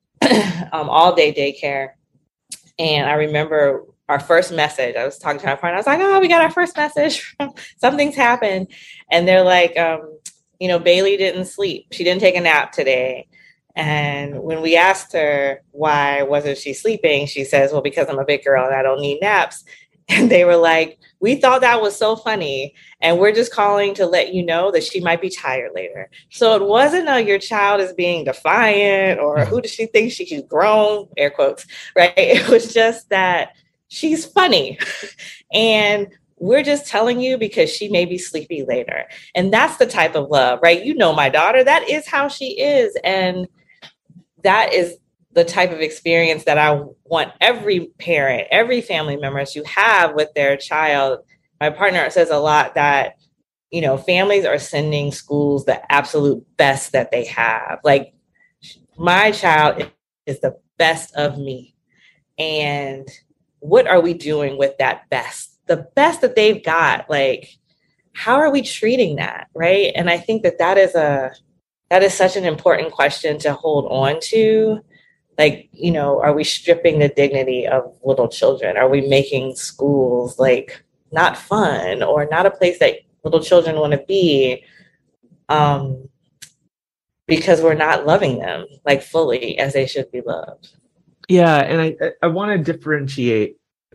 um, all day daycare. And I remember our first message, I was talking to my friend. I was like, oh, we got our first message. Something's happened. And they're like, um, you know, Bailey didn't sleep. She didn't take a nap today. And when we asked her why wasn't she sleeping, she says, well, because I'm a big girl and I don't need naps. And they were like, we thought that was so funny. And we're just calling to let you know that she might be tired later. So it wasn't a, your child is being defiant or who does she think she, she's grown, air quotes, right? It was just that she's funny. And we're just telling you because she may be sleepy later. And that's the type of love, right? You know, my daughter, that is how she is. And that is the type of experience that I want every parent, every family member to have with their child. My partner says a lot that, you know, families are sending schools the absolute best that they have. Like, my child is the best of me. And what are we doing with that best? The best that they've got, like, how are we treating that, right? And I think that that is a, that is such an important question to hold on to. Like, you know, are we stripping the dignity of little children? Are we making schools like not fun or not a place that little children want to be um, because we're not loving them like fully as they should be loved? Yeah. And I, I want to differentiate.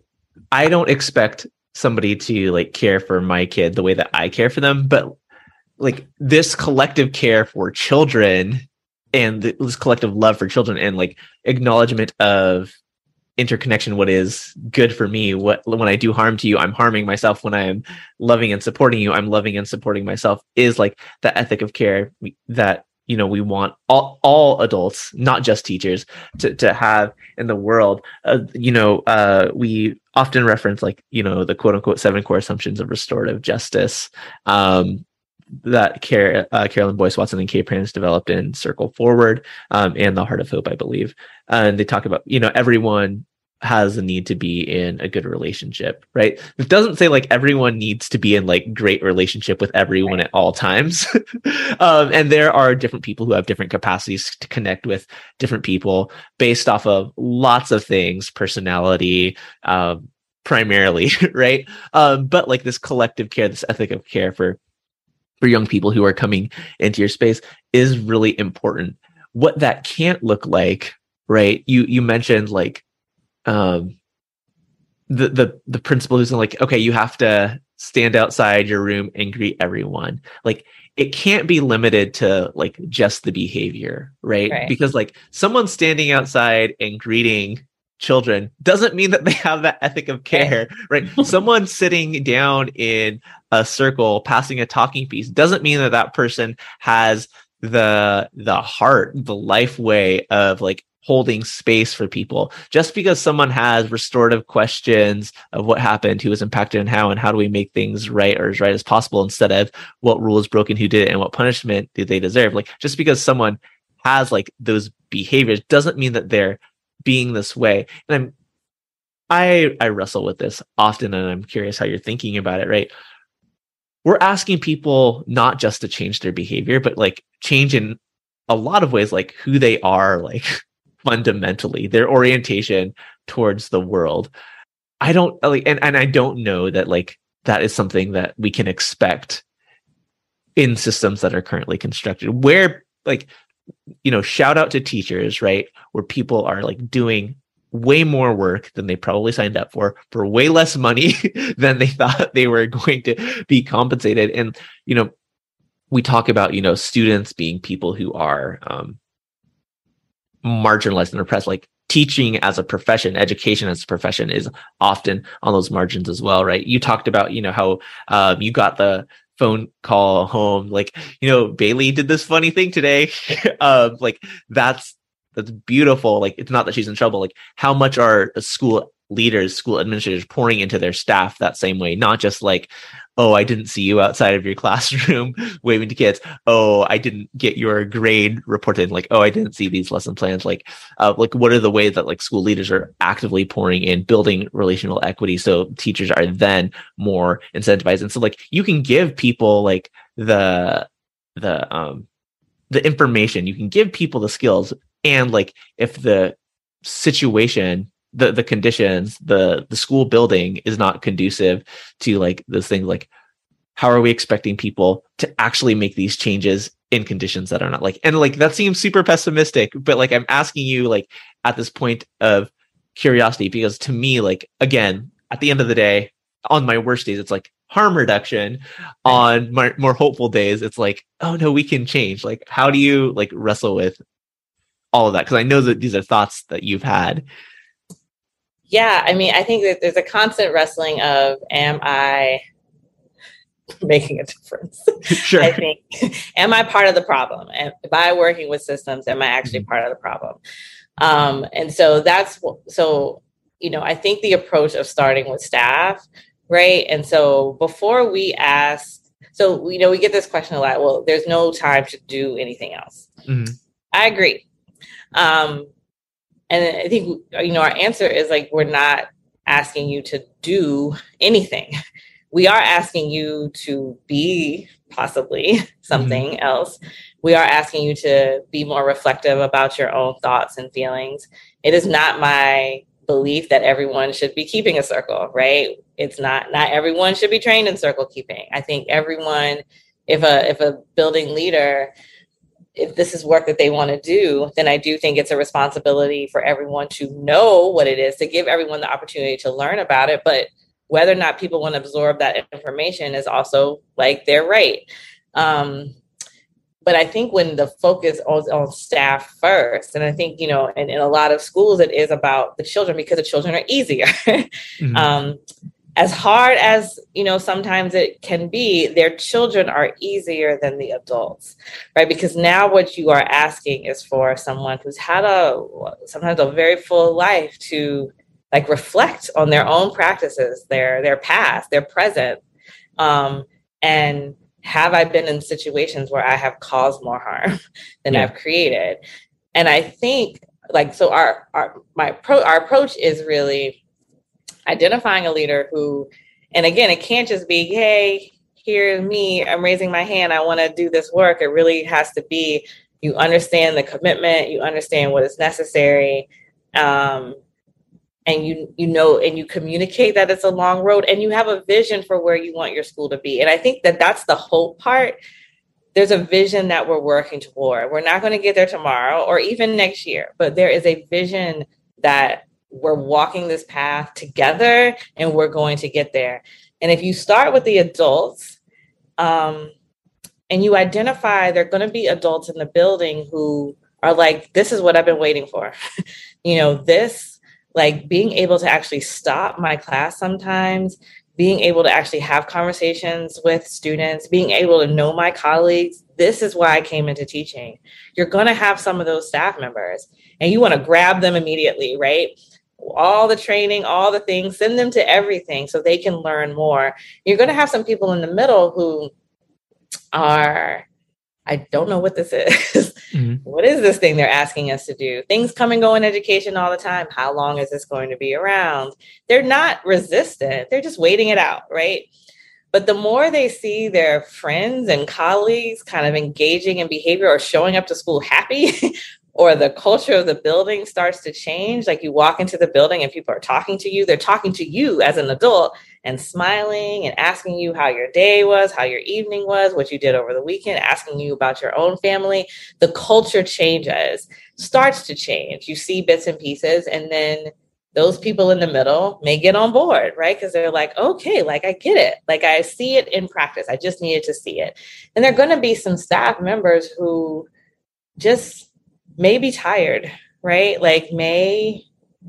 I don't expect somebody to like care for my kid the way that I care for them, but like this collective care for children and this collective love for children and like acknowledgement of interconnection, what is good for me, what when I do harm to you, I'm harming myself. When I am loving and supporting you, I'm loving and supporting myself, is like the ethic of care that, you know, we want all, all adults, not just teachers, to, to have in the world. Uh, you know, uh, we often reference like, you know, the quote unquote seven core assumptions of restorative justice um, that Car- uh, Carolyn Boyce Watson and Kay Prance developed in Circle Forward um, and The Heart of Hope, I believe. And they talk about, you know, everyone has a need to be in a good relationship, right? It doesn't say like everyone needs to be in like great relationship with everyone right. at all times. um, and there are different people who have different capacities to connect with different people based off of lots of things, personality, um, primarily, right? Um, but like this collective care, this ethic of care for, for young people who are coming into your space is really important. What that can't look like, right? You, you mentioned like, Um, the the the principal who's like, okay, you have to stand outside your room and greet everyone. Like, it can't be limited to like just the behavior, right? Right. Because like someone standing outside and greeting children doesn't mean that they have that ethic of care, right? right? Someone sitting down in a circle passing a talking piece doesn't mean that that person has the the heart, the life way of like holding space for people. Just because someone has restorative questions of what happened, who was impacted and how, and how do we make things right or as right as possible, instead of what rule is broken, who did it, and what punishment did they deserve. Like, just because someone has like those behaviors doesn't mean that they're being this way. And I'm I I wrestle with this often, and I'm curious how you're thinking about it, right? We're asking people not just to change their behavior, but like change in a lot of ways, like who they are, like fundamentally, their orientation towards the world. I don't like, and, and I don't know that like that is something that we can expect in systems that are currently constructed, where like, you know, shout out to teachers, right? Where people are like doing way more work than they probably signed up for, for way less money than they thought they were going to be compensated. And, you know, we talk about, you know, students being people who are, um, marginalized and oppressed. Like, teaching as a profession, education as a profession is often on those margins as well, right? You talked about, you know, how um, you got the phone call home, like, you know, Bailey did this funny thing today. um, like, that's that's beautiful. Like, it's not that she's in trouble. Like, how much are school leaders, school administrators pouring into their staff that same way? Not just like, oh, I didn't see you outside of your classroom waving to kids. Oh, I didn't get your grade reported. Like, oh, I didn't see these lesson plans. Like, uh, like what are the ways that like school leaders are actively pouring in, building relational equity, so teachers are then more incentivized? And so like you can give people like the the um the information, you can give people the skills, and like if the situation, the the conditions, the the school building is not conducive to like those things, like how are we expecting people to actually make these changes in conditions that are not like, and like that seems super pessimistic, but like I'm asking you like at this point of curiosity, because to me, like, again, at the end of the day, on my worst days, it's like harm reduction. On my more hopeful days, it's like, oh no, we can change. Like, how do you like wrestle with all of that? Because I know that these are thoughts that you've had. Yeah, I mean, I think that there's a constant wrestling of, am I making a difference? Sure. I think, am I part of the problem? And by working with systems, am I actually Mm-hmm. part of the problem? Um, and so that's, so, you know, I think the approach of starting with staff, right? And so before we ask, so, you know, we get this question a lot, well, there's no time to do anything else. Mm-hmm. I agree. Um, And I think, you know, our answer is like, we're not asking you to do anything. We are asking you to be possibly something mm-hmm. else. We are asking you to be more reflective about your own thoughts and feelings. It is not my belief that everyone should be keeping a circle, right? It's not, not everyone should be trained in circle keeping. I think everyone, if a, if a building leader, if this is work that they want to do, then I do think it's a responsibility for everyone to know what it is, to give everyone the opportunity to learn about it. But whether or not people want to absorb that information is also like their right. Um, but I think when the focus is on staff first, and I think, you know, in, in a lot of schools, it is about the children, because the children are easier. mm-hmm. um, As hard as, you know, sometimes it can be, their children are easier than the adults, right? Because now what you are asking is for someone who's had a, sometimes a very full life to like reflect on their own practices, their, their past, their present. Um, and have I been in situations where I have caused more harm than yeah. I've created? And I think like, so our, our, my pro, our approach is really identifying a leader who, and again, it can't just be, hey, here's me, I'm raising my hand, I want to do this work. It really has to be, you understand the commitment, you understand what is necessary, um, and you you know, and you communicate that it's a long road, and you have a vision for where you want your school to be. And I think that that's the hope part. There's a vision that we're working toward. We're not going to get there tomorrow or even next year, but there is a vision that we're walking this path together and we're going to get there. And if you start with the adults, um, and you identify there are going to be adults in the building who are like, this is what I've been waiting for. you know, this, like being able to actually stop my class sometimes, being able to actually have conversations with students, being able to know my colleagues. This is why I came into teaching. You're going to have some of those staff members and you want to grab them immediately, right? All the training, all the things, send them to everything so they can learn more. You're going to have some people in the middle who are, I don't know what this is. Mm-hmm. What is this thing they're asking us to do? Things come and go in education all the time. How long is this going to be around? They're not resistant. They're just waiting it out, right? But the more they see their friends and colleagues kind of engaging in behavior or showing up to school happy, or the culture of the building starts to change, like you walk into the building and people are talking to you, they're talking to you as an adult and smiling and asking you how your day was, how your evening was, what you did over the weekend, asking you about your own family. The culture changes, starts to change. You see bits and pieces, and then those people in the middle may get on board, right? Because they're like, okay, like I get it. Like I see it in practice. I just needed to see it. And there are going to be some staff members who just may be tired, right? Like may,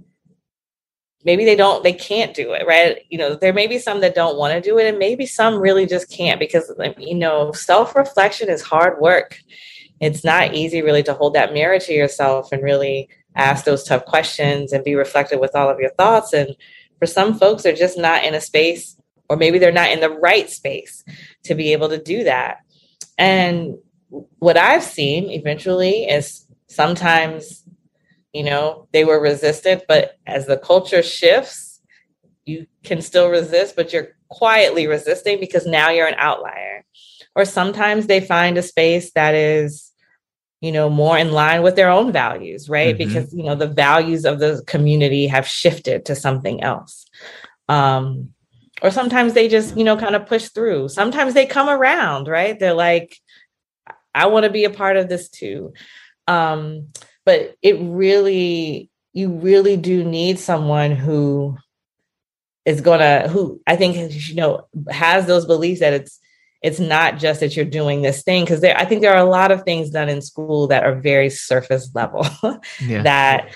maybe they don't, they can't do it, right? You know, there may be some that don't want to do it, and maybe some really just can't, because, you know, self-reflection is hard work. It's not easy really to hold that mirror to yourself and really ask those tough questions and be reflective with all of your thoughts. And for some folks, they're just not in a space, or maybe they're not in the right space to be able to do that. And what I've seen eventually is sometimes, you know, they were resistant, but as the culture shifts, you can still resist, but you're quietly resisting because now you're an outlier. Or sometimes they find a space that is, you know, more in line with their own values, right? Mm-hmm. Because, you know, the values of the community have shifted to something else. Um, or sometimes they just, you know, kind of push through. Sometimes they come around, right? They're like, I want to be a part of this too. Um, but it really, you really do need someone who is gonna, who I think, you know, has those beliefs that it's, it's not just that you're doing this thing. Cause there, I think there are a lot of things done in school that are very surface level yeah. that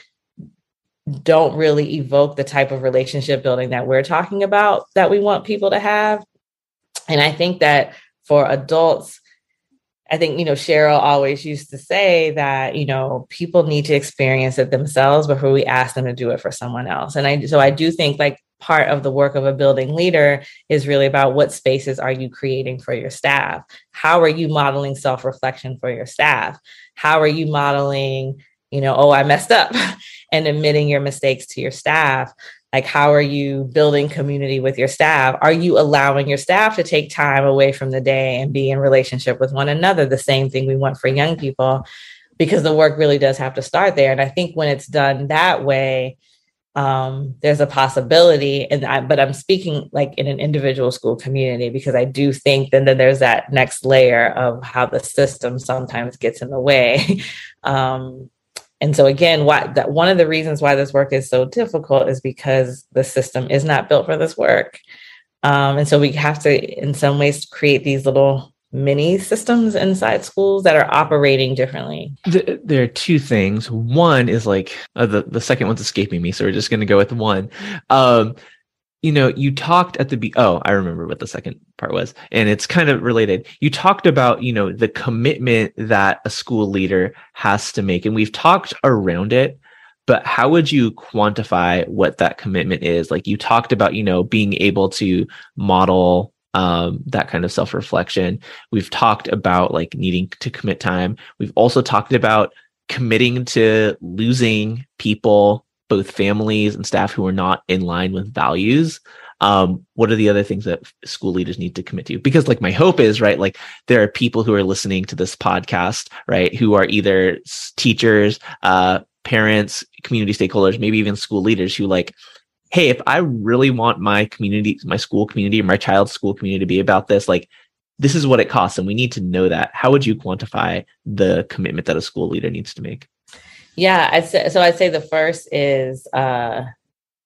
don't really evoke the type of relationship building that we're talking about, that we want people to have. And I think that for adults, I think, you know, Cheryl always used to say that, you know, people need to experience it themselves before we ask them to do it for someone else. And I, so I do think like part of the work of a building leader is really about what spaces are you creating for your staff? How are you modeling self-reflection for your staff? How are you modeling, you know, oh, I messed up, and admitting your mistakes to your staff? Like, how are you building community with your staff? Are you allowing your staff to take time away from the day and be in relationship with one another? The same thing we want for young people, because the work really does have to start there. And I think when it's done that way, um, there's a possibility. And I, but I'm speaking like in an individual school community, because I do think that then there's that next layer of how the system sometimes gets in the way. um, And so again, why that one of the reasons why this work is so difficult is because the system is not built for this work. Um, and so we have to, in some ways, create these little mini systems inside schools that are operating differently. There are two things. One is like, uh, the, the second one's escaping me, so we're just going to go with one. Um, you know, you talked at the, be- oh, I remember what the second part was, and it's kind of related. You talked about, you know, the commitment that a school leader has to make, and we've talked around it, but how would you quantify what that commitment is? Like you talked about, you know, being able to model um, that kind of self-reflection. We've talked about like needing to commit time. We've also talked about committing to losing people, both families and staff, who are not in line with values. Um, what are the other things that school leaders need to commit to? Because like my hope is, right, like there are people who are listening to this podcast, right, who are either teachers, uh, parents, community stakeholders, maybe even school leaders who like, hey, if I really want my community, my school community, or my child's school community to be about this, like this is what it costs, and we need to know that. How would you quantify the commitment that a school leader needs to make? Yeah, I'd say, so I'd say the first is uh,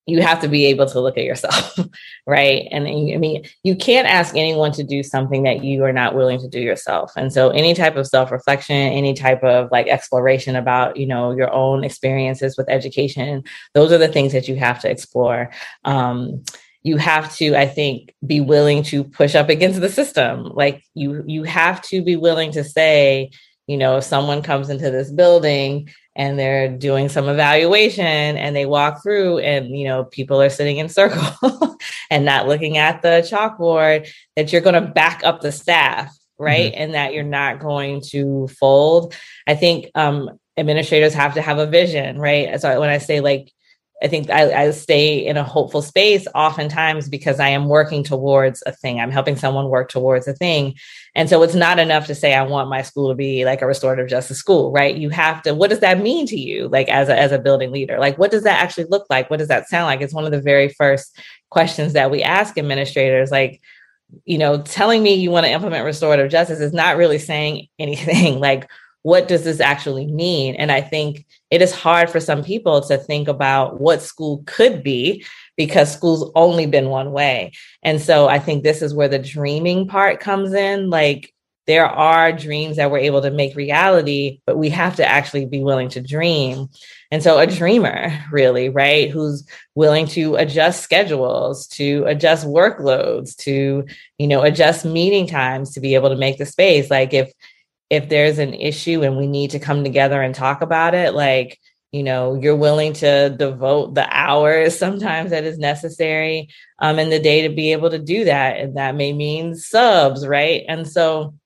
you have to be able to look at yourself, right? And I mean, you can't ask anyone to do something that you are not willing to do yourself. And so any type of self-reflection, any type of like exploration about, you know, your own experiences with education, those are the things that you have to explore. Um, you have to, I think, be willing to push up against the system. Like you, you have to be willing to say, you know, if someone comes into this building and they're doing some evaluation and they walk through and, you know, people are sitting in circle and not looking at the chalkboard, that you're going to back up the staff, right? Mm-hmm. And that you're not going to fold. I think um, administrators have to have a vision, right? So when I say like, I think I, I stay in a hopeful space oftentimes because I am working towards a thing. I'm helping someone work towards a thing. And so it's not enough to say, I want my school to be like a restorative justice school, right? You have to, what does that mean to you? Like as a, as a building leader, like, what does that actually look like? What does that sound like? It's one of the very first questions that we ask administrators. Like, you know, telling me you want to implement restorative justice is not really saying anything. Like, what does this actually mean? And I think it is hard for some people to think about what school could be because school's only been one way. And so I think this is where the dreaming part comes in. Like there are dreams that we're able to make reality, but we have to actually be willing to dream. And so a dreamer really, right, who's willing to adjust schedules, to adjust workloads, to, you know, adjust meeting times to be able to make the space. Like if if there's an issue and we need to come together and talk about it, like, you know, you're willing to devote the hours sometimes that is necessary um, in the day to be able to do that. And that may mean subs, right? And so,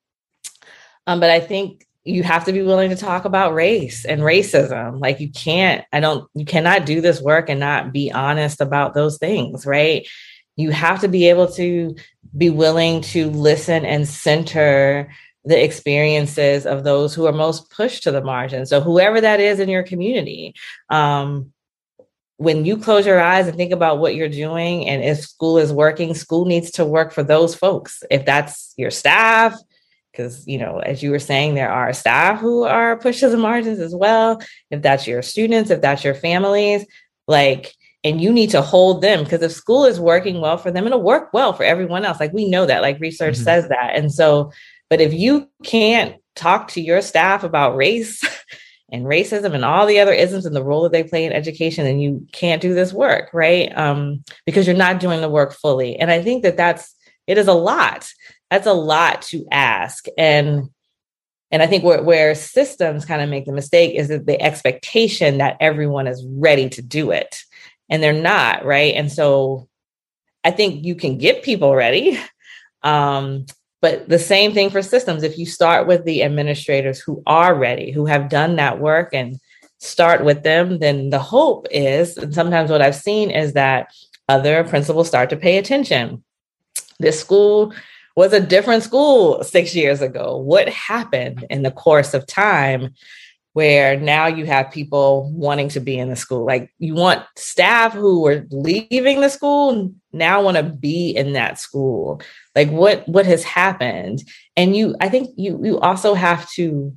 um, but I think you have to be willing to talk about race and racism. Like you can't, I don't, you cannot do this work and not be honest about those things, right? You have to be able to be willing to listen and center the experiences of those who are most pushed to the margin. So whoever that is in your community, um, when you close your eyes and think about what you're doing, and if school is working, school needs to work for those folks. If that's your staff, because, you know, as you were saying, there are staff who are pushed to the margins as well. If that's your students, if that's your families, like, and you need to hold them, because if school is working well for them, it'll work well for everyone else. Like we know that, like research mm-hmm. says that. And so, but if you can't talk to your staff about race and racism and all the other isms and the role that they play in education, then you can't do this work, right? Um, because you're not doing the work fully. And I think that that's, it is a lot. That's a lot to ask. And, and I think where, where systems kind of make the mistake is that the expectation that everyone is ready to do it. And they're not, right? And so I think you can get people ready. Um, But the same thing for systems. If you start with the administrators who are ready, who have done that work and start with them, then the hope is, and sometimes what I've seen is that other principals start to pay attention. This school was a different school six years ago. What happened in the course of time where now you have people wanting to be in the school? Like you want staff who were leaving the school now want to be in that school. Like what, what has happened? And you, I think you, you also have to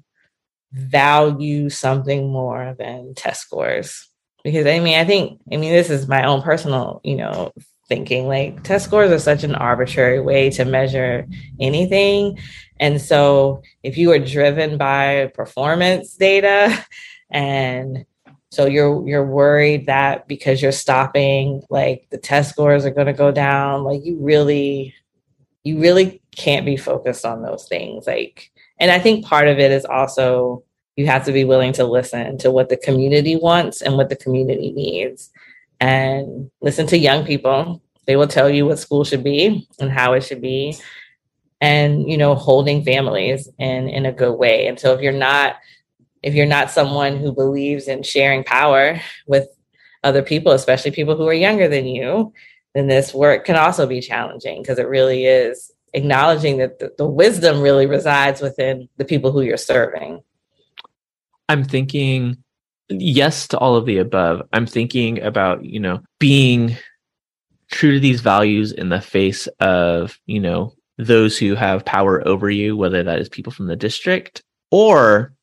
value something more than test scores, because I mean, I think, I mean, this is my own personal, you know, thinking, like test scores are such an arbitrary way to measure anything. And so if you are driven by performance data, and so you're you're worried that because you're stopping, like the test scores are going to go down, like you really, you really can't be focused on those things. Like, and I think part of it is also you have to be willing to listen to what the community wants and what the community needs, and listen to young people. They will tell you what school should be and how it should be. And, you know, holding families in, in a good way. And so if you're not, if you're not someone who believes in sharing power with other people, especially people who are younger than you, then this work can also be challenging, because it really is acknowledging that the, the wisdom really resides within the people who you're serving. I'm thinking yes to all of the above. I'm thinking about, you know, being true to these values in the face of, you know, those who have power over you, whether that is people from the district or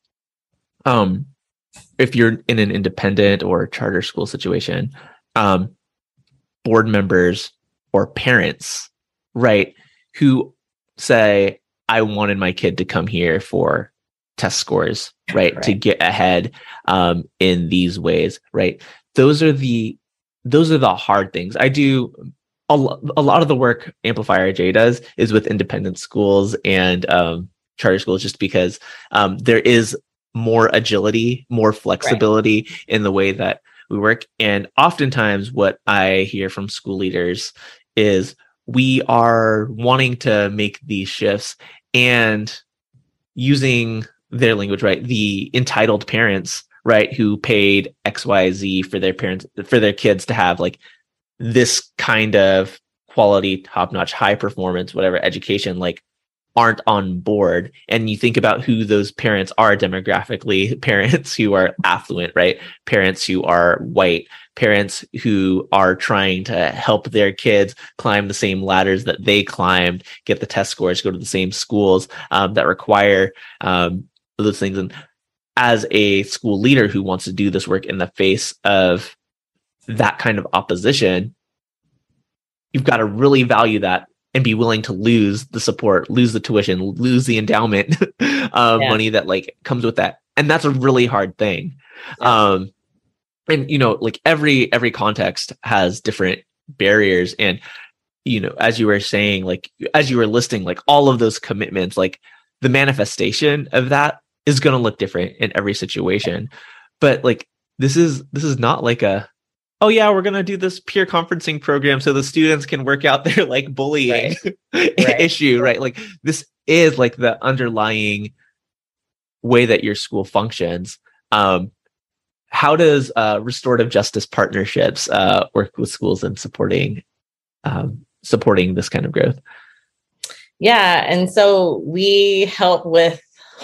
um, if you're in an independent or charter school situation. Um, board members or parents, right, who say, I wanted my kid to come here for test scores, right, right. to get ahead um, in these ways, right? Those are the those are the hard things. I do a, lo- a lot of the work Amplify R J does is with independent schools and um, charter schools, just because um, there is more agility, more flexibility right. in the way that we work. And oftentimes what I hear from school leaders is we are wanting to make these shifts and using their language, right? The entitled parents, right, who paid X Y Z for their parents, for their kids to have like this kind of quality, top-notch, high performance, whatever education, like aren't on board. And you think about who those parents are demographically, parents who are affluent, right? Parents who are white, parents who are trying to help their kids climb the same ladders that they climbed, get the test scores, go to the same schools um, that require um, those things. And as a school leader who wants to do this work in the face of that kind of opposition, you've got to really value that and be willing to lose the support, lose the tuition, lose the endowment uh, yeah. money that like comes with that. And that's a really hard thing. Yeah. Um, and, you know, like every, every context has different barriers. And, you know, as you were saying, like, as you were listing, like all of those commitments, like the manifestation of that is going to look different in every situation. But like, this is, this is not like a, oh yeah, we're going to do this peer conferencing program so the students can work out their like bullying right. right. issue, right? Like this is like the underlying way that your school functions. Um, how does uh, restorative justice partnerships uh, work with schools in supporting um, supporting this kind of growth? Yeah, and so we help with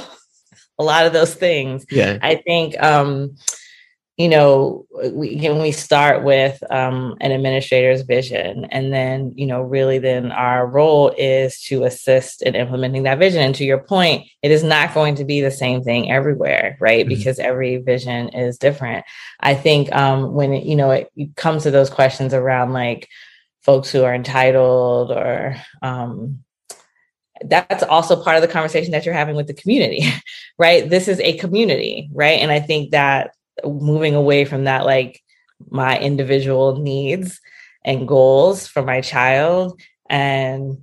a lot of those things. Yeah, I think. Um, You know, we when we start with um, an administrator's vision, and then, you know, really then our role is to assist in implementing that vision. And to your point, it is not going to be the same thing everywhere, right? Mm-hmm. Because every vision is different. I think um, when, it, you know, it, it comes to those questions around like folks who are entitled or um, that's also part of the conversation that you're having with the community, right? This is a community, right? And I think that moving away from that, like my individual needs and goals for my child, and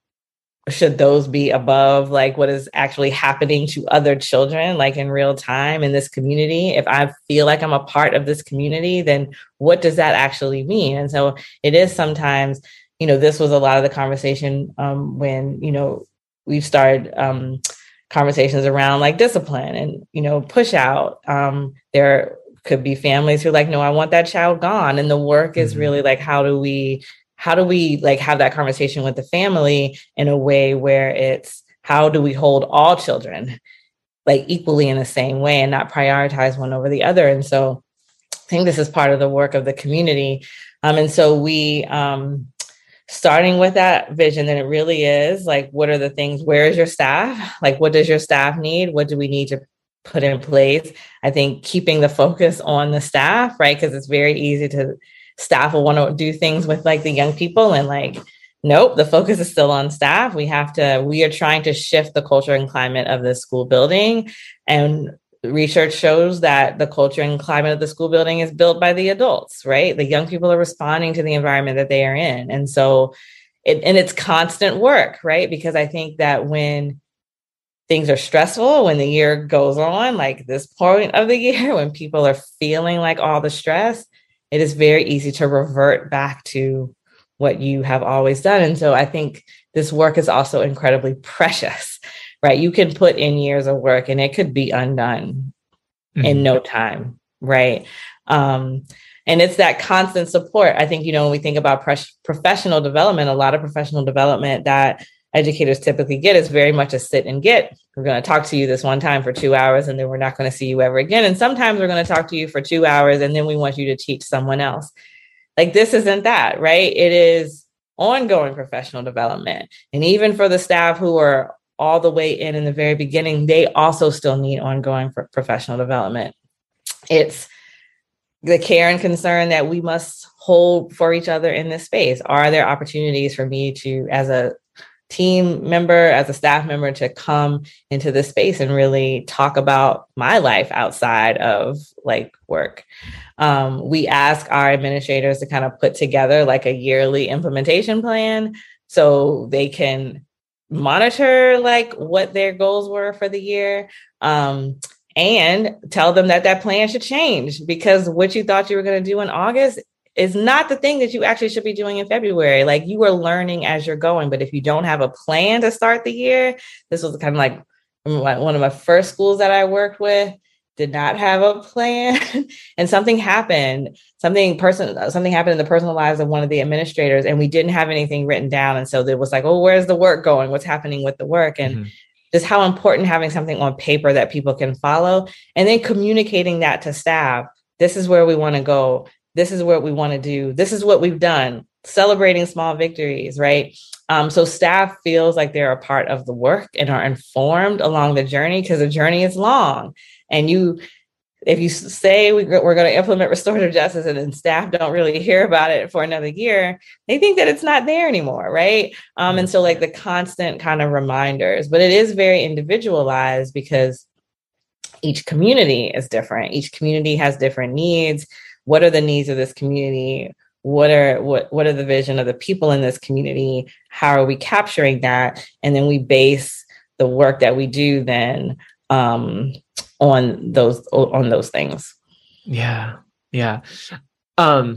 should those be above like what is actually happening to other children, like in real time in this community? If I feel like I'm a part of this community, then what does that actually mean? And so it is sometimes, you know, this was a lot of the conversation um, when, you know, we've started um, conversations around like discipline and, you know, push out. Um, there could be families who are like, no, I want that child gone. And the work is mm-hmm. really like, how do we, how do we like have that conversation with the family in a way where it's, how do we hold all children like equally in the same way and not prioritize one over the other? And so I think this is part of the work of the community. Um, and so we, um, starting with that vision, then it really is like, what are the things, where is your staff? Like, what does your staff need? What do we need to put in place? I think keeping the focus on the staff, right? Because it's very easy to, staff will want to do things with like the young people and like, nope, the focus is still on staff. We have to, we are trying to shift the culture and climate of the school building. And research shows that the culture and climate of the school building is built by the adults, right? The young people are responding to the environment that they are in. And so, it, and it's constant work, right? Because I think that when things are stressful, when the year goes on, like this point of the year, when people are feeling like all the stress, it is very easy to revert back to what you have always done. And so I think this work is also incredibly precious, right? You can put in years of work and it could be undone mm-hmm. in no time, right? Um, and it's that constant support. I think, you know, when we think about pre- professional development, a lot of professional development that educators typically get is very much a sit and get. We're going to talk to you this one time for two hours and then we're not going to see you ever again. And sometimes we're going to talk to you for two hours and then we want you to teach someone else. Like this isn't that, right? It is ongoing professional development. And even for the staff who are all the way in in the very beginning, they also still need ongoing professional development. It's the care and concern that we must hold for each other in this space? Are there opportunities for me to, as a team member, as a staff member, to come into this space and really talk about my life outside of like work? Um, we ask our administrators to kind of put together like a yearly implementation plan so they can monitor like what their goals were for the year, um, and tell them that that plan should change, because what you thought you were going to do in August is not the thing that you actually should be doing in February. Like, you are learning as you're going. But if you don't have a plan to start the year, this was kind of like one of my first schools that I worked with did not have a plan. And something happened, something person, something happened in the personal lives of one of the administrators, and we didn't have anything written down. And so it was like, oh, where's the work going? What's happening with the work? And mm-hmm. just how important having something on paper that people can follow, and then communicating that to staff. This is where we want to go. This is what we want to do. This is what we've done. Celebrating small victories, right? Um, so staff feels like they're a part of the work and are informed along the journey, because the journey is long. And you, if you say we, we're going to implement restorative justice and then staff don't really hear about it for another year, they think that it's not there anymore, right? Um, and so like the constant kind of reminders, but it is very individualized because each community is different. Each community has different needs. What are the needs of this community? What are what what are the vision of the people in this community? How are we capturing that? And then we base the work that we do then um, on those on those things. Yeah, yeah. Um,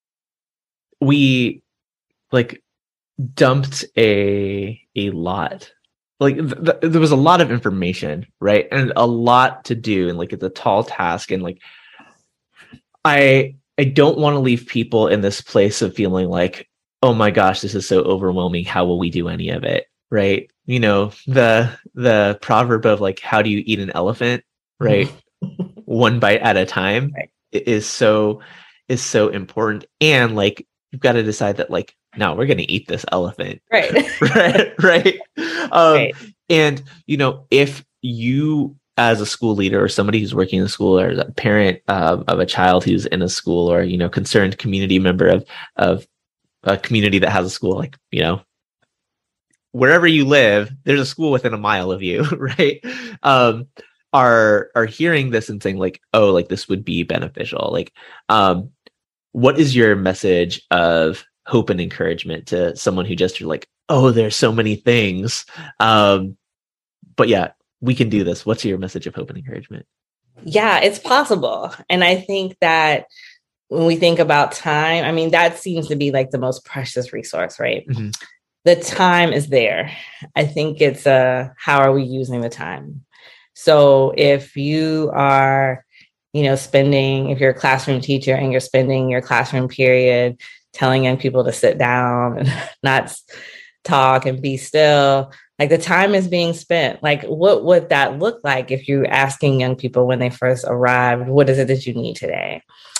we like dumped a a lot. Like th- th- there was a lot of information, right, and a lot to do, and like it's a tall task, and like I. I don't want to leave people in this place of feeling like, oh my gosh, this is so overwhelming. How will we do any of it? Right. You know, the, the proverb of like, how do you eat an elephant? Right. One bite at a time right. is so, is so important. And like, you've got to decide that like, no, we're going to eat this elephant. Right. right. Right. Um, right. And, you know, if you, as a school leader or somebody who's working in a school, or a parent uh, of a child who's in a school, or, you know, concerned community member of, of a community that has a school, like, you know, wherever you live, there's a school within a mile of you, right? Um, are, are hearing this and saying like, oh, like this would be beneficial. Like, um, what is your message of hope and encouragement to someone who just like, oh, there's so many things. Um, but yeah, we can do this. What's your message of hope and encouragement? Yeah, it's possible. And I think that when we think about time, I mean, that seems to be like the most precious resource, right? Mm-hmm. The time is there. I think it's uh, how are we using the time? So if you are, you know, spending, if you're a classroom teacher and you're spending your classroom period telling young people to sit down and not talk and be still, like the time is being spent. Like, what would that look like if you're asking young people when they first arrived, what is it that you need today?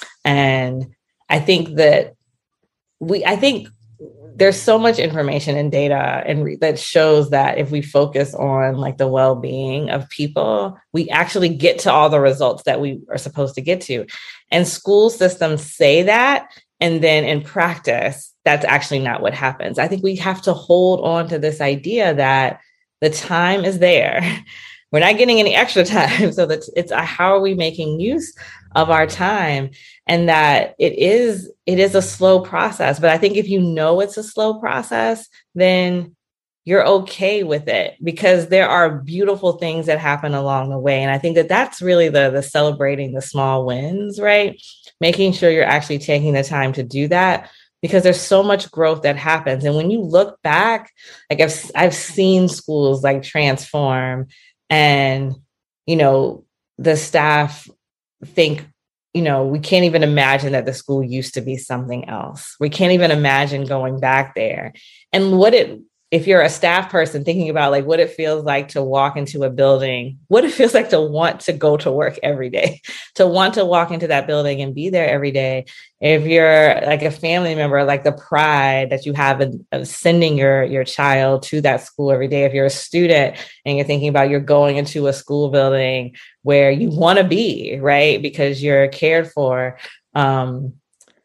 And I think that we, I think there's so much information and data and re- that shows that if we focus on like the well-being of people, we actually get to all the results that we are supposed to get to. And school systems say that, and then in practice, that's actually not what happens. I think we have to hold on to this idea that the time is there. We're not getting any extra time. So that's it's how are we making use of our time? And that it is, it is a slow process. But I think if you know it's a slow process, then you're okay with it, because there are beautiful things that happen along the way. And I think that that's really the, the celebrating the small wins, right? Making sure you're actually taking the time to do that, because there's so much growth that happens. And when you look back, like I've, I've seen schools like transform, and, you know, the staff think, you know, we can't even imagine that the school used to be something else. We can't even imagine going back there. And what it, if you're a staff person thinking about like what it feels like to walk into a building, what it feels like to want to go to work every day, to want to walk into that building and be there every day. If you're like a family member, like the pride that you have in, of sending your, your child to that school every day. If you're a student and you're thinking about you're going into a school building where you want to be, right? Because you're cared for. Um,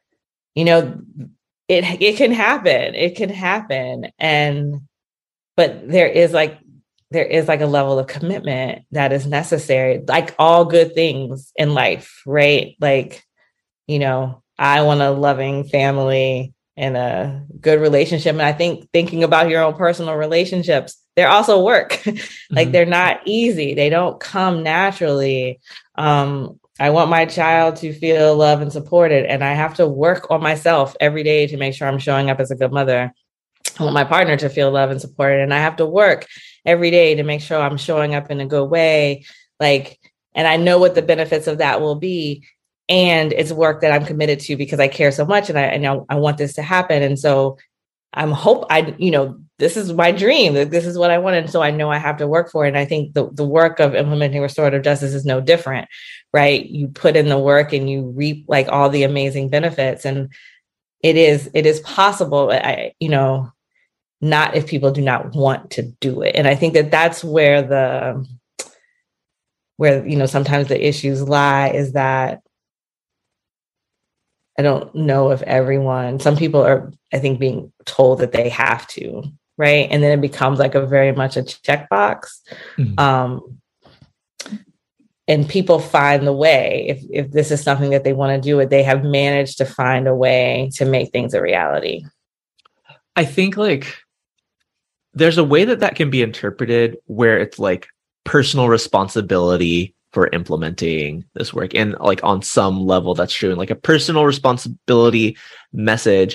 you know, it it can happen. It can happen. And but there is like there is like a level of commitment that is necessary, like all good things in life, right? Like, you know, I want a loving family and a good relationship. And I think thinking about your own personal relationships, they're also work. Like mm-hmm. They're not easy. They don't come naturally. Um, I want my child to feel loved and supported, and I have to work on myself every day to make sure I'm showing up as a good mother. I want my partner to feel loved and supported, and I have to work every day to make sure I'm showing up in a good way. Like, and I know what the benefits of that will be. And it's work that I'm committed to because I care so much, and I, and I, I want this to happen. And so I'm hope I, you know, this is my dream. This is what I want. And so I know I have to work for it. And I think the, the work of implementing restorative justice is no different, right? You put in the work and you reap like all the amazing benefits. And it is, it is possible. I, you know, not if people do not want to do it. And I think that that's where the, where, you know, sometimes the issues lie, is that I don't know if everyone, some people are, I think, being told that they have to, right? And then it becomes like a very much a checkbox. Mm-hmm. Um, and people find the way, if, if this is something that they want to do, it, they have managed to find a way to make things a reality. I think like there's a way that that can be interpreted where it's like personal responsibility for implementing this work. And like on some level, that's true. And like a personal responsibility message,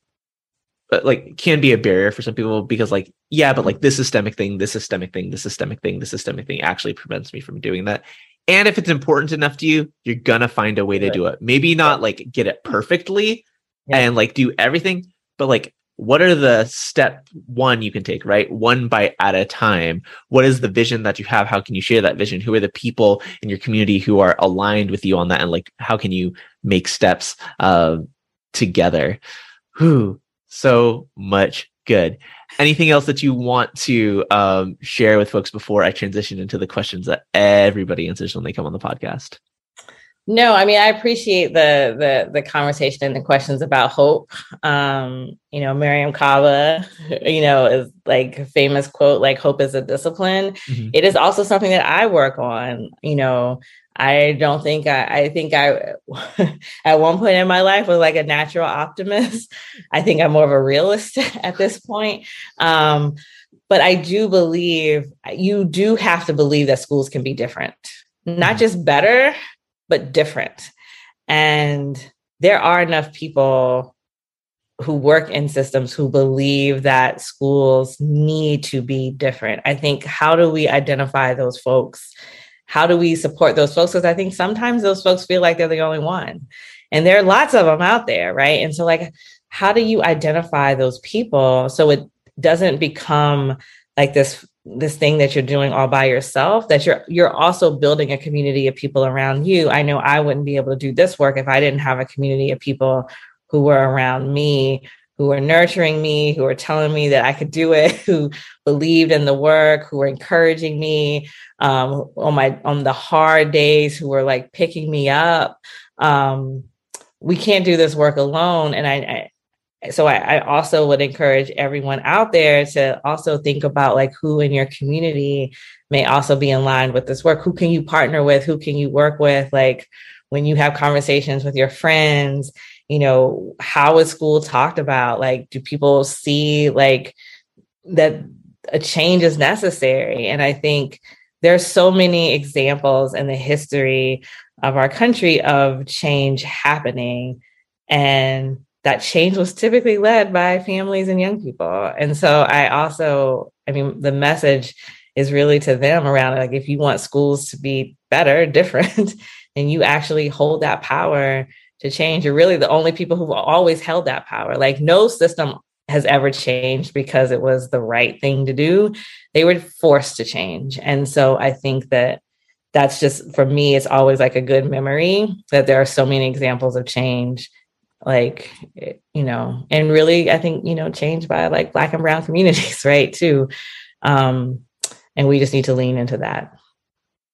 but like can be a barrier for some people because like, yeah, but like this systemic thing, this systemic thing, this systemic thing, this systemic thing actually prevents me from doing that. And if it's important enough to you, you're going to find a way to do it. Maybe not like get it perfectly yeah. and like do everything, but like, what are the step one you can take, right? One bite at a time. What is the vision that you have? How can you share that vision? Who are the people in your community who are aligned with you on that? And like, how can you make steps uh, together? Whew, so much good. Anything else that you want to um, share with folks before I transition into the questions that everybody answers when they come on the podcast? No, I mean, I appreciate the the the conversation and the questions about hope. Um, you know, Miriam Kaba, you know, is like a famous quote, like hope is a discipline. Mm-hmm. It is also something that I work on. You know, I don't think I, I think I, at one point in my life was like a natural optimist. I think I'm more of a realist at this point. Um, but I do believe you do have to believe that schools can be different, not just better, but different. And there are enough people who work in systems who believe that schools need to be different. I think, how do we identify those folks? How do we support those folks? Because I think sometimes those folks feel like they're the only one. And there are lots of them out there, right? And so like, how do you identify those people so it doesn't become like this this thing that you're doing all by yourself, that you're you're also building a community of people around you? I know I wouldn't be able to do this work if I didn't have a community of people who were around me, who were nurturing me, who were telling me that I could do it, who believed in the work, who were encouraging me um, on my on the hard days, who were like picking me up. Um, we can't do this work alone. And I, I So I, I also would encourage everyone out there to also think about like who in your community may also be in line with this work. Who can you partner with? Who can you work with? Like when you have conversations with your friends, you know, how is school talked about? Like, do people see like that a change is necessary? And I think there's so many examples in the history of our country of change happening, and that change was typically led by families and young people. And so I also, I mean, the message is really to them around like, if you want schools to be better, different, and you actually hold that power to change, you're really the only people who've always held that power. Like no system has ever changed because it was the right thing to do. They were forced to change. And so I think that that's just, for me, it's always like a good memory that there are so many examples of change, like, you know, and really, I think, you know, change by like Black and brown communities, right, too. Um, and we just need to lean into that.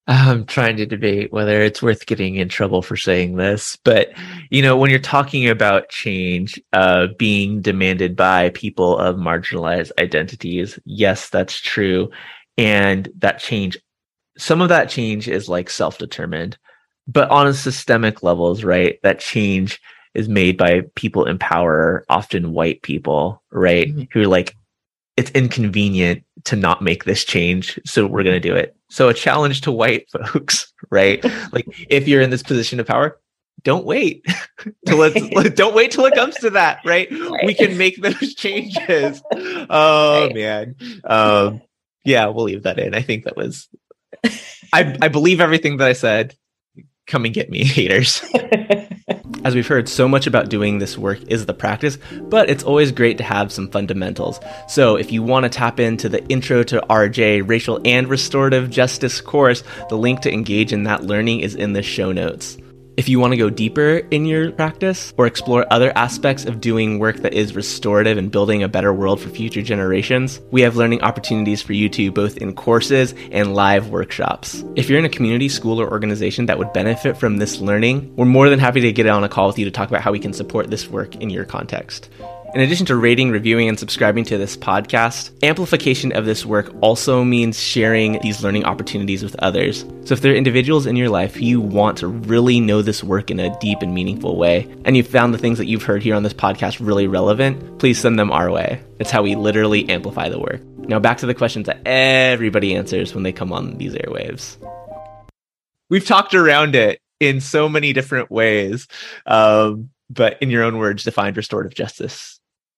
I'm trying to debate whether it's worth getting in trouble for saying this, but you know, when you're talking about change uh, being demanded by people of marginalized identities, yes, that's true. And that change, some of that change is like self-determined, but on a systemic levels, right? That change is made by people in power, often white people, right? Mm-hmm. Who are like, it's inconvenient to not make this change, so we're going to do it. So a challenge to white folks, right? Like if you're in this position of power, don't wait till it's, don't wait till it comes to that, right? right? We can make those changes. Oh right. man. Um, yeah, we'll leave that in. I think that was, I, I believe everything that I said. Come and get me, haters. As we've heard, so much about doing this work is the practice, but it's always great to have some fundamentals. So if you want to tap into the Intro to R J Racial and Restorative Justice course, the link to engage in that learning is in the show notes. If you want to go deeper in your practice or explore other aspects of doing work that is restorative and building a better world for future generations, we have learning opportunities for you too, both in courses and live workshops. If you're in a community, school, or organization that would benefit from this learning, we're more than happy to get on a call with you to talk about how we can support this work in your context. In addition to rating, reviewing, and subscribing to this podcast, amplification of this work also means sharing these learning opportunities with others. So if there are individuals in your life who you want to really know this work in a deep and meaningful way, and you've found the things that you've heard here on this podcast really relevant, please send them our way. It's how we literally amplify the work. Now back to the questions that everybody answers when they come on these airwaves. We've talked around it in so many different ways, um, but in your own words, define restorative justice.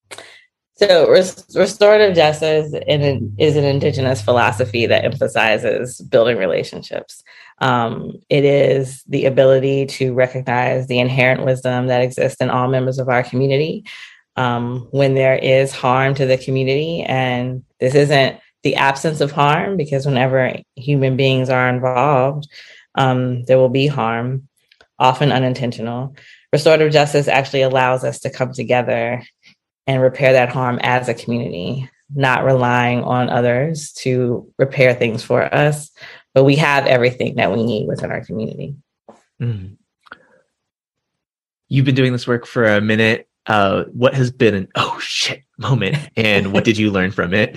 So res- restorative justice is an indigenous philosophy that emphasizes building relationships. Um, it is the ability to recognize the inherent wisdom that exists in all members of our community um, when there is harm to the community. And this isn't the absence of harm, because whenever human beings are involved, um, there will be harm, often unintentional. Restorative justice actually allows us to come together and repair that harm as a community, not relying on others to repair things for us, but we have everything that we need within our community. Mm. You've been doing this work for a minute. Uh, what has been an oh shit moment, and what did you learn from it?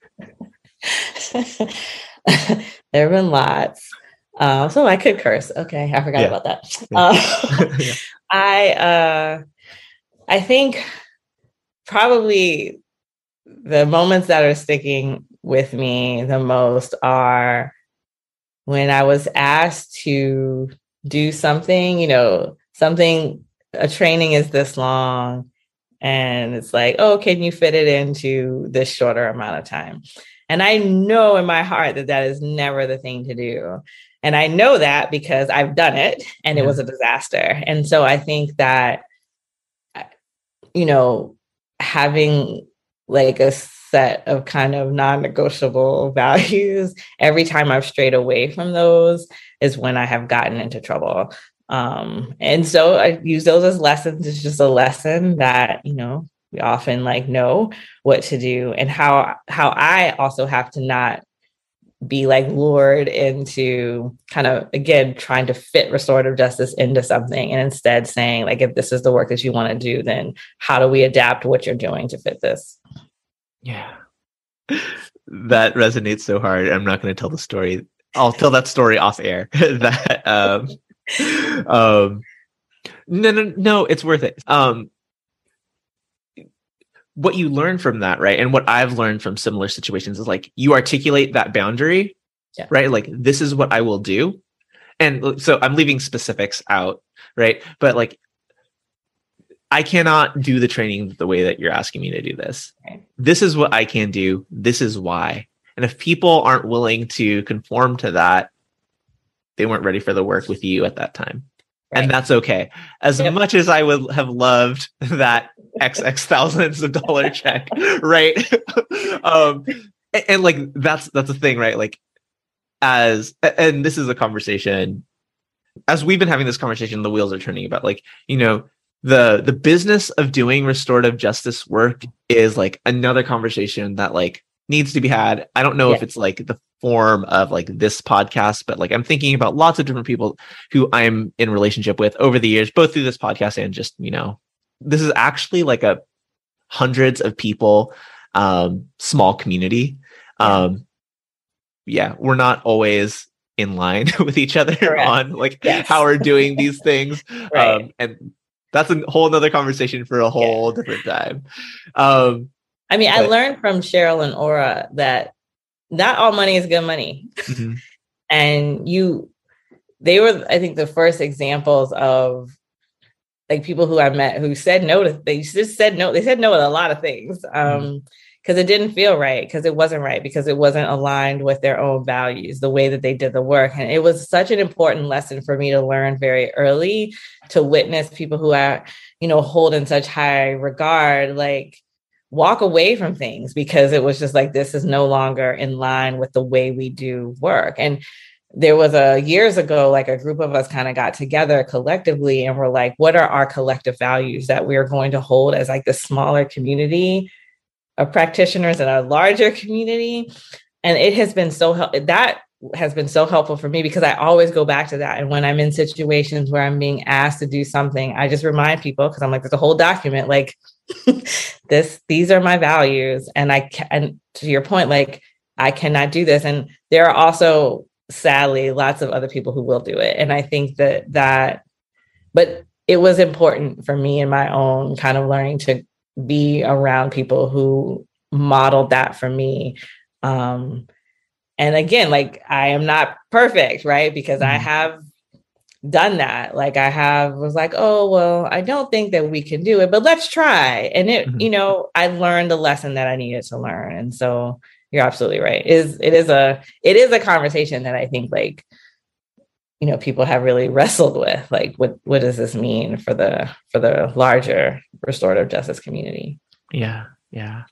There have been lots. Uh, so I could curse. Okay, I forgot yeah. about that. Yeah. Uh, yeah. I uh, I think probably the moments that are sticking with me the most are when I was asked to do something, you know, something, a training is this long, and it's like, oh, can you fit it into this shorter amount of time? And I know in my heart that that is never the thing to do. And I know that because I've done it and yeah. it was a disaster. And so I think that, you know, having like a set of kind of non-negotiable values, every time I've strayed away from those is when I have gotten into trouble. Um, and so I use those as lessons. It's just a lesson that, you know, we often like know what to do, and how, how I also have to not be like lured into kind of, again, trying to fit restorative justice into something, and instead saying, like, if this is the work that you want to do, then how do we adapt what you're doing to fit this? Yeah. That resonates so hard. I'm not going to tell the story. I'll tell that story off air. that, um, um, no, no, no, it's worth it. Um, what you learn from that, right? And what I've learned from similar situations is like, you articulate that boundary, yeah. right? Like, this is what I will do. And so I'm leaving specifics out, right? But like, I cannot do the training the way that you're asking me to do this. Right. This is what I can do. This is why. And if people aren't willing to conform to that, they weren't ready for the work with you at that time. Right. And that's okay. As yep. much as I would have loved that X X thousands of dollar check, right? um, and, and like, that's, that's the thing, right? Like, as, and this is a conversation, as we've been having this conversation, the wheels are turning about, like, you know, the, the business of doing restorative justice work is like another conversation that like needs to be had. I don't know yeah. if it's like the form of like this podcast, but like I'm thinking about lots of different people who I'm in relationship with over the years, both through this podcast and just, you know, this is actually like a hundreds of people, um, small community. Yeah. Um, yeah, we're not always in line with each other Correct. on like Yes. how we're doing these things. Right. Um, and that's a whole nother conversation for a whole yeah. different time. Um, I mean, but, I learned from Cheryl and Aura that not all money is good money. Mm-hmm. And you, they were, I think, the first examples of like people who I met who said no to, they just said no. They said no to a lot of things. Um, mm-hmm. Because it didn't feel right, because it wasn't right, because it wasn't aligned with their own values, the way that they did the work. And it was such an important lesson for me to learn very early, to witness people who are, you know, hold in such high regard, like walk away from things because it was just like, this is no longer in line with the way we do work. And there was a years ago, like a group of us kind of got together collectively and were like, what are our collective values that we're going to hold as like the smaller community of practitioners in a larger community? And it has been so help that has been so helpful for me, because I always go back to that. And when I'm in situations where I'm being asked to do something, I just remind people, because I'm like, there's a whole document, like this, these are my values. And I can, and to your point, like I cannot do this. And there are also, sadly, lots of other people who will do it. And I think that that, but it was important for me in my own kind of learning to be around people who modeled that for me. Um, and again, like I am not perfect, right? Because mm-hmm. I have done that. Like I have was like, oh, well, I don't think that we can do it, but let's try. And it, mm-hmm. you know, I learned the lesson that I needed to learn. And so you're absolutely right. It is, it is a, it is a conversation that I think like, you know, people have really wrestled with, like, what, what does this mean for the, for the larger restorative justice community? Yeah. Yeah.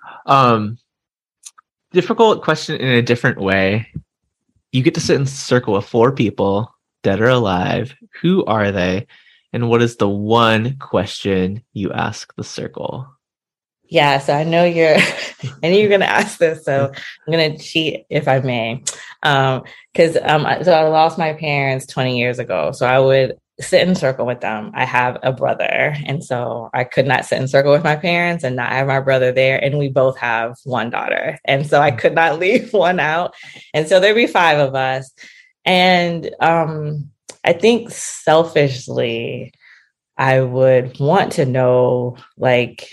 Um, difficult question in a different way. You get to sit in a circle with four people, dead or alive. Who are they? And what is the one question you ask the circle? Yeah, so I know you're, I know you're going to ask this, so I'm going to cheat if I may. Um, because um, so I lost my parents twenty years ago, so I would sit in circle with them. I have a brother, and so I could not sit in circle with my parents and not have my brother there. And we both have one daughter, and so I could not leave one out. And so there'd be five of us. And um, I think selfishly, I would want to know, like,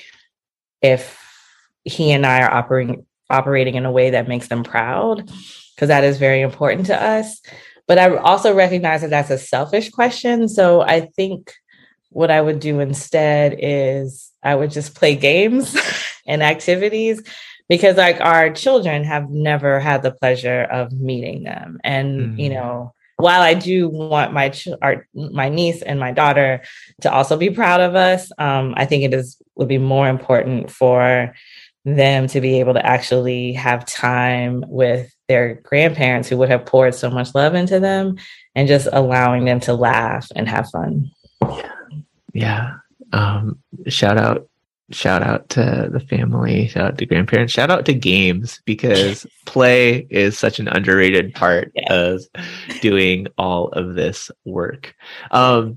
if he and I are operating operating in a way that makes them proud, because that is very important to us. But I also recognize that that's a selfish question. So I think what I would do instead is I would just play games and activities, because like our children have never had the pleasure of meeting them. And, mm. you know, while I do want my ch- our, my niece and my daughter to also be proud of us, um, I think it is would be more important for them to be able to actually have time with their grandparents who would have poured so much love into them, and just allowing them to laugh and have fun. Yeah. Yeah. Um, shout out. Shout out to the family, shout out to grandparents, shout out to games, because play is such an underrated part yeah. of doing all of this work. Um,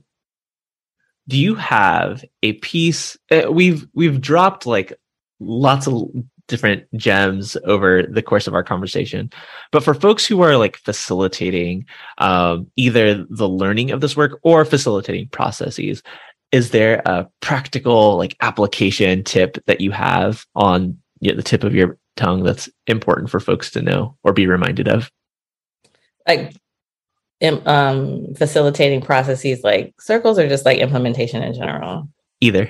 do you have a piece? Uh, we've we've dropped like lots of different gems over the course of our conversation, but for folks who are like facilitating um, either the learning of this work or facilitating processes, is there a practical like application tip that you have on you know, the tip of your tongue that's important for folks to know or be reminded of? Like um, facilitating processes like circles, or just like implementation in general? Either.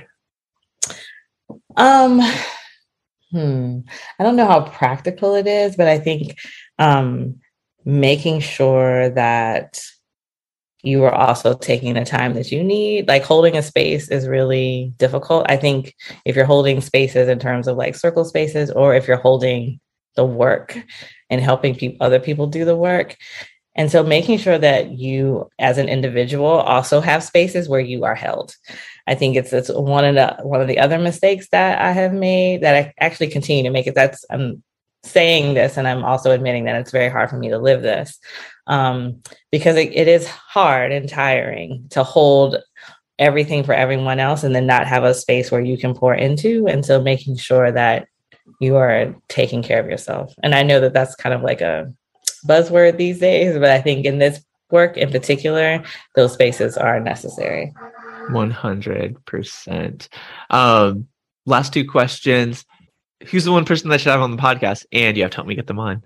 Um, hmm. I don't know how practical it is, but I think um, making sure that you are also taking the time that you need. Like holding a space is really difficult. I think if you're holding spaces in terms of like circle spaces, or if you're holding the work and helping pe- other people do the work. And so making sure that you as an individual also have spaces where you are held. I think it's, it's one of the, one of the other mistakes that I have made, that I actually continue to make it. That's, I'm saying this, and I'm also admitting that it's very hard for me to live this, um, because it, it is hard and tiring to hold everything for everyone else and then not have a space where you can pour into. And so making sure that you are taking care of yourself. And I know that that's kind of like a buzzword these days, but I think in this work in particular, those spaces are necessary. one hundred percent. Um, last two questions. Who's the one person that should have on the podcast? And you have to help me get them on.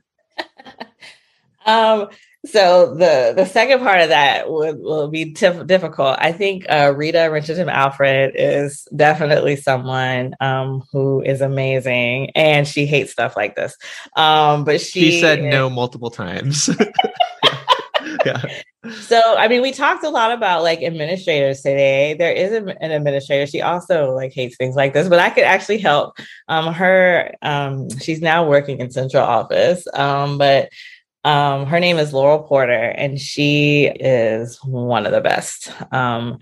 um, so the the second part of that will, will be tif- difficult. I think uh, Rita Richardson Alfred is definitely someone um, who is amazing, and she hates stuff like this. Um, but she, she said is... no multiple times. Yeah. So, I mean, we talked a lot about like administrators today. There is an administrator. She also like hates things like this, but I could actually help um, her. Um, she's now working in central office, um, but um, her name is Laurel Porter, and she is one of the best. Um,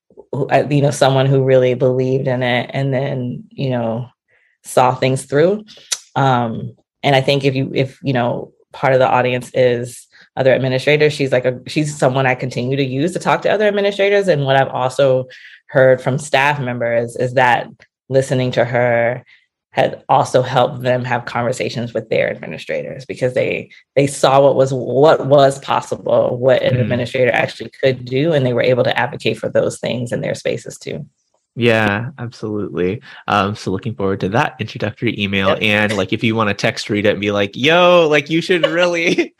you know, someone who really believed in it and then, you know, saw things through. Um, and I think if you, if, you know, part of the audience is other administrators, she's like a, she's someone I continue to use to talk to other administrators. And what I've also heard from staff members is that listening to her had also helped them have conversations with their administrators, because they, they saw what was, what was possible, what an mm. administrator actually could do. And they were able to advocate for those things in their spaces too. Yeah, absolutely. Um, so looking forward to that introductory email. Yep. And like, if you want to text Rita and be like, yo, like you should really,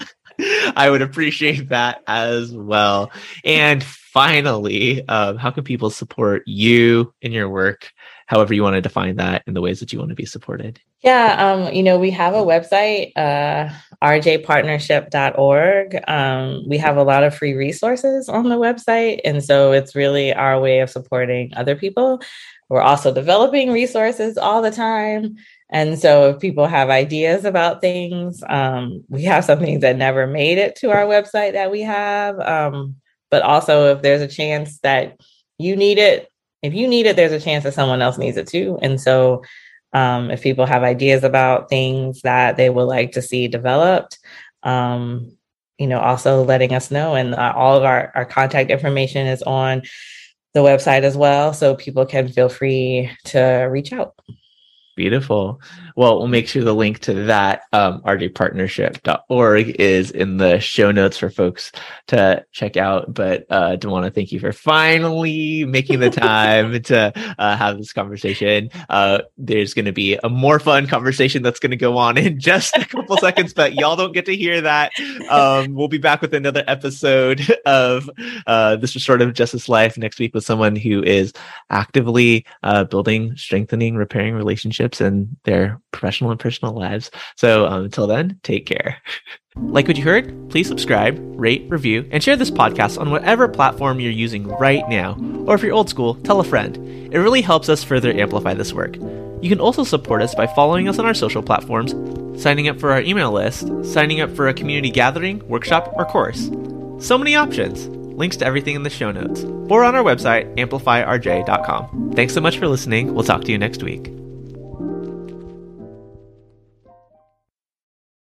I would appreciate that as well. And finally, um, how can people support you in your work, however you want to define that, in the ways that you want to be supported? Yeah, um, you know, we have a website, uh, r j partnership dot org. Um, we have a lot of free resources on the website. And so it's really our way of supporting other people. We're also developing resources all the time. And so if people have ideas about things, um, we have some things that never made it to our website that we have. Um, but also if there's a chance that you need it, if you need it, there's a chance that someone else needs it too. And so um, if people have ideas about things that they would like to see developed, um, you know, also letting us know. And uh, all of our, our contact information is on the website as well. So people can feel free to reach out. Beautiful. Well, we'll make sure the link to that, um, r j partnership dot org, is in the show notes for folks to check out. But uh, I do want to thank you for finally making the time to uh, have this conversation. Uh, there's going to be a more fun conversation that's going to go on in just a couple seconds, but y'all don't get to hear that. Um, we'll be back with another episode of uh, This Restorative Justice Life next week with someone who is actively uh, building, strengthening, repairing relationships in their professional and personal lives. So um, until then, take care. Like what you heard? Please subscribe, rate, review, and share this podcast on whatever platform you're using right now. Or if you're old school, tell a friend. It really helps us further amplify this work. You can also support us by following us on our social platforms, signing up for our email list, signing up for a community gathering, workshop, or course. So many options. Links to everything in the show notes or on our website, amplify r j dot com. Thanks so much for listening. We'll talk to you next week.